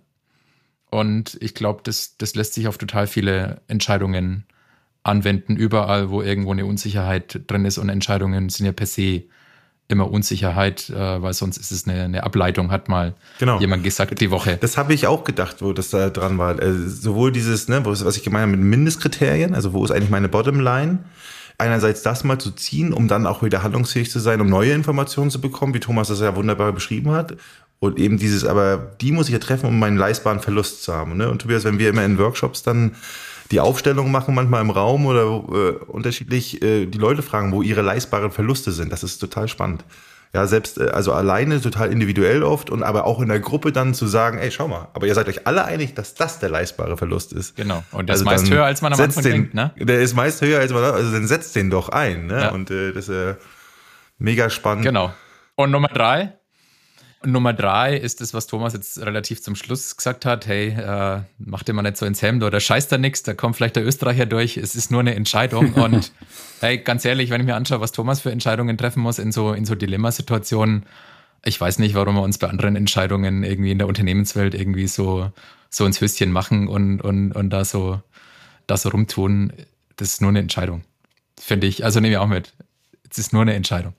Und ich glaube, das, das lässt sich auf total viele Entscheidungen anwenden. Überall, wo irgendwo eine Unsicherheit drin ist. Und Entscheidungen sind ja per se immer Unsicherheit, äh, weil sonst ist es eine, eine Ableitung, hat mal genau. jemand gesagt die Woche. Das habe ich auch gedacht, wo das da dran war. Also sowohl dieses, ne, was ich gemeint habe mit Mindestkriterien, also wo ist eigentlich meine Bottomline? Einerseits das mal zu ziehen, um dann auch wieder handlungsfähig zu sein, um neue Informationen zu bekommen, wie Thomas das ja wunderbar beschrieben hat. Und eben dieses, aber die muss ich ja treffen, um meinen leistbaren Verlust zu haben. Ne? Und Tobias, wenn wir immer in Workshops dann die Aufstellung machen, manchmal im Raum oder äh, unterschiedlich äh, die Leute fragen, wo ihre leistbaren Verluste sind. Das ist total spannend. Ja, selbst, äh, also alleine total individuell oft und aber auch in der Gruppe dann zu sagen, ey, schau mal, aber ihr seid euch alle einig, dass das der leistbare Verlust ist. Genau. Und der also ist meist höher, als man am Anfang den, denkt, ne? Der ist meist höher, als man, also dann setzt den doch ein, ne? Ja. Und äh, das ist äh, mega spannend. Genau. Und Nummer drei? Nummer drei ist das, was Thomas jetzt relativ zum Schluss gesagt hat. Hey, äh, mach dir mal nicht so ins Hemd oder scheiß da nix, da kommt vielleicht der Österreicher durch. Es ist nur eine Entscheidung. Und hey, ganz ehrlich, wenn ich mir anschaue, was Thomas für Entscheidungen treffen muss in so, in so Dilemmasituationen, ich weiß nicht, warum wir uns bei anderen Entscheidungen irgendwie in der Unternehmenswelt irgendwie so, so ins Höschen machen und, und, und da so, da so rumtun. Das ist nur eine Entscheidung. Finde ich. Also nehme ich auch mit. Es ist nur eine Entscheidung.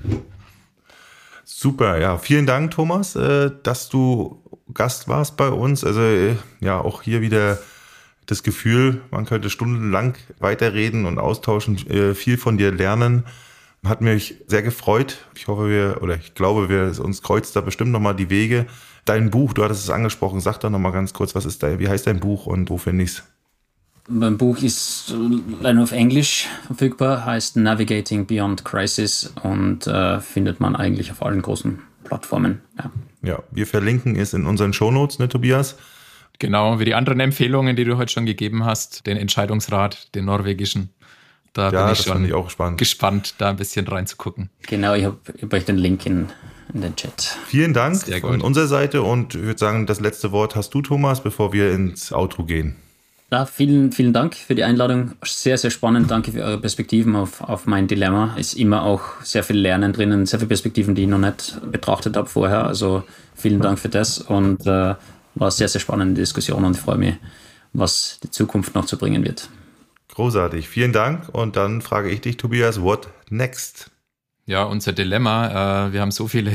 Super, ja. Vielen Dank, Thomas, dass du Gast warst bei uns. Also ja, auch hier wieder das Gefühl, man könnte stundenlang weiterreden und austauschen, viel von dir lernen. Hat mich sehr gefreut. Ich hoffe, wir, oder ich glaube, wir uns kreuzt da bestimmt nochmal die Wege. Dein Buch, du hattest es angesprochen, sag doch nochmal ganz kurz, was ist da, wie heißt dein Buch und wo finde ich es? Mein Buch ist leider auf Englisch verfügbar, heißt Navigating Beyond Crisis und äh, findet man eigentlich auf allen großen Plattformen. Ja, ja, wir verlinken es in unseren Shownotes, ne, Tobias? Genau, wie die anderen Empfehlungen, die du heute schon gegeben hast, den Entscheidungsrat, den norwegischen. Da ja, bin ich das schon fand ich auch spannend. gespannt, da ein bisschen reinzugucken. Genau, ich habe hab euch den Link in, in den Chat. Vielen Dank von unserer Seite und ich würde sagen, das letzte Wort hast du, Thomas, bevor wir ins Outro gehen. Ja, vielen, vielen Dank für die Einladung. Sehr, sehr spannend. Danke für eure Perspektiven auf, auf mein Dilemma. Ist immer auch sehr viel Lernen drinnen, sehr viele Perspektiven, die ich noch nicht betrachtet habe vorher. Also vielen Dank für das und äh, war eine sehr, sehr spannende Diskussion und ich freue mich, was die Zukunft noch zu bringen wird. Großartig. Vielen Dank. Und dann frage ich dich, Tobias, what next? Ja, unser Dilemma. Äh, wir haben so viele,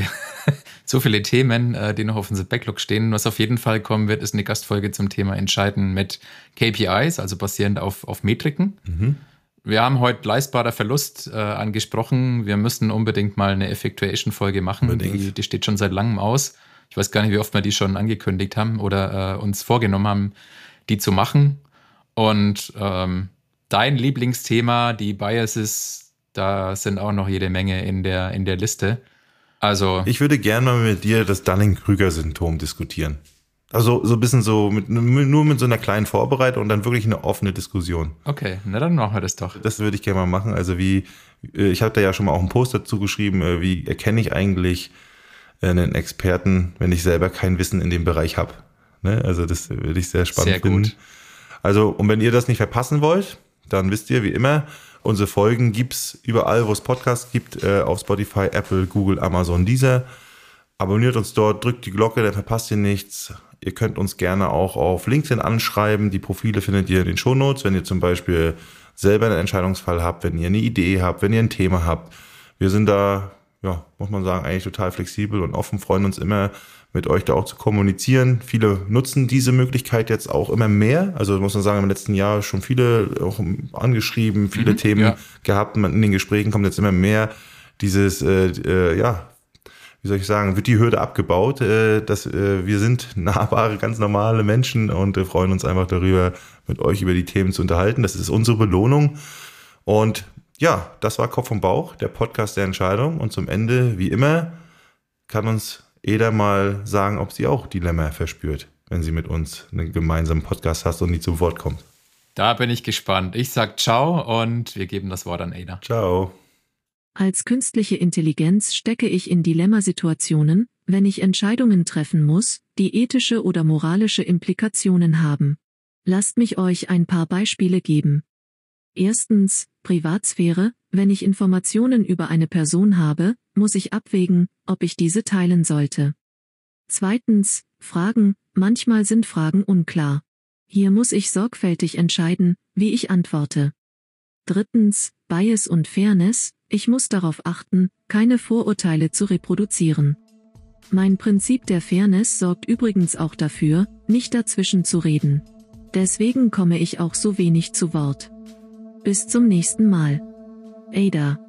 so viele Themen, äh, die noch auf unserem Backlog stehen. Was auf jeden Fall kommen wird, ist eine Gastfolge zum Thema Entscheiden mit K P Is, also basierend auf, auf Metriken. Mhm. Wir haben heute leistbarer Verlust äh, angesprochen. Wir müssen unbedingt mal eine Effectuation-Folge machen. Die, die steht schon seit langem aus. Ich weiß gar nicht, wie oft wir die schon angekündigt haben oder äh, uns vorgenommen haben, die zu machen. Und ähm, dein Lieblingsthema, die Biases, da sind auch noch jede Menge in der, in der Liste. Also. Ich würde gerne mal mit dir das Dunning-Kruger-Syndrom diskutieren. Also so ein bisschen so, mit, nur mit so einer kleinen Vorbereitung und dann wirklich eine offene Diskussion. Okay, na dann machen wir das doch. Das würde ich gerne mal machen. Also wie, ich habe da ja schon mal auch einen Post dazu geschrieben, wie erkenne ich eigentlich einen Experten, wenn ich selber kein Wissen in dem Bereich habe. Ne? Also das würde ich sehr spannend sehr finden. Gut. Also und wenn ihr das nicht verpassen wollt, dann wisst ihr, wie immer, unsere Folgen gibt's überall, wo es Podcasts gibt, äh, auf Spotify, Apple, Google, Amazon, Deezer. Abonniert uns dort, drückt die Glocke, dann verpasst ihr nichts. Ihr könnt uns gerne auch auf LinkedIn anschreiben. Die Profile findet ihr in den Shownotes, wenn ihr zum Beispiel selber einen Entscheidungsfall habt, wenn ihr eine Idee habt, wenn ihr ein Thema habt. Wir sind da, ja, muss man sagen, eigentlich total flexibel und offen, freuen uns immer, mit euch da auch zu kommunizieren. Viele nutzen diese Möglichkeit jetzt auch immer mehr. Also muss man sagen, im letzten Jahr schon viele auch angeschrieben, viele mhm, Themen ja. gehabt. In den Gesprächen kommt jetzt immer mehr dieses, äh, äh, ja, wie soll ich sagen, wird die Hürde abgebaut, äh, dass äh, wir sind nahbare, ganz normale Menschen und äh, freuen uns einfach darüber, mit euch über die Themen zu unterhalten. Das ist unsere Belohnung. Und ja, das war Kopf und Bauch, der Podcast der Entscheidung. Und zum Ende, wie immer, kann uns jeder mal sagen, ob sie auch Dilemma verspürt, wenn sie mit uns einen gemeinsamen Podcast hast und nie zum Wort kommt. Da bin ich gespannt. Ich sag ciao und wir geben das Wort an Ada. Ciao. Als künstliche Intelligenz stecke ich in Dilemmasituationen, wenn ich Entscheidungen treffen muss, die ethische oder moralische Implikationen haben. Lasst mich euch ein paar Beispiele geben. Erstens, Privatsphäre. Wenn ich Informationen über eine Person habe, muss ich abwägen, ob ich diese teilen sollte. Zweitens, Fragen. Manchmal sind Fragen unklar. Hier muss ich sorgfältig entscheiden, wie ich antworte. Drittens, Bias und Fairness. Ich muss darauf achten, keine Vorurteile zu reproduzieren. Mein Prinzip der Fairness sorgt übrigens auch dafür, nicht dazwischen zu reden. Deswegen komme ich auch so wenig zu Wort. Bis zum nächsten Mal. Ada.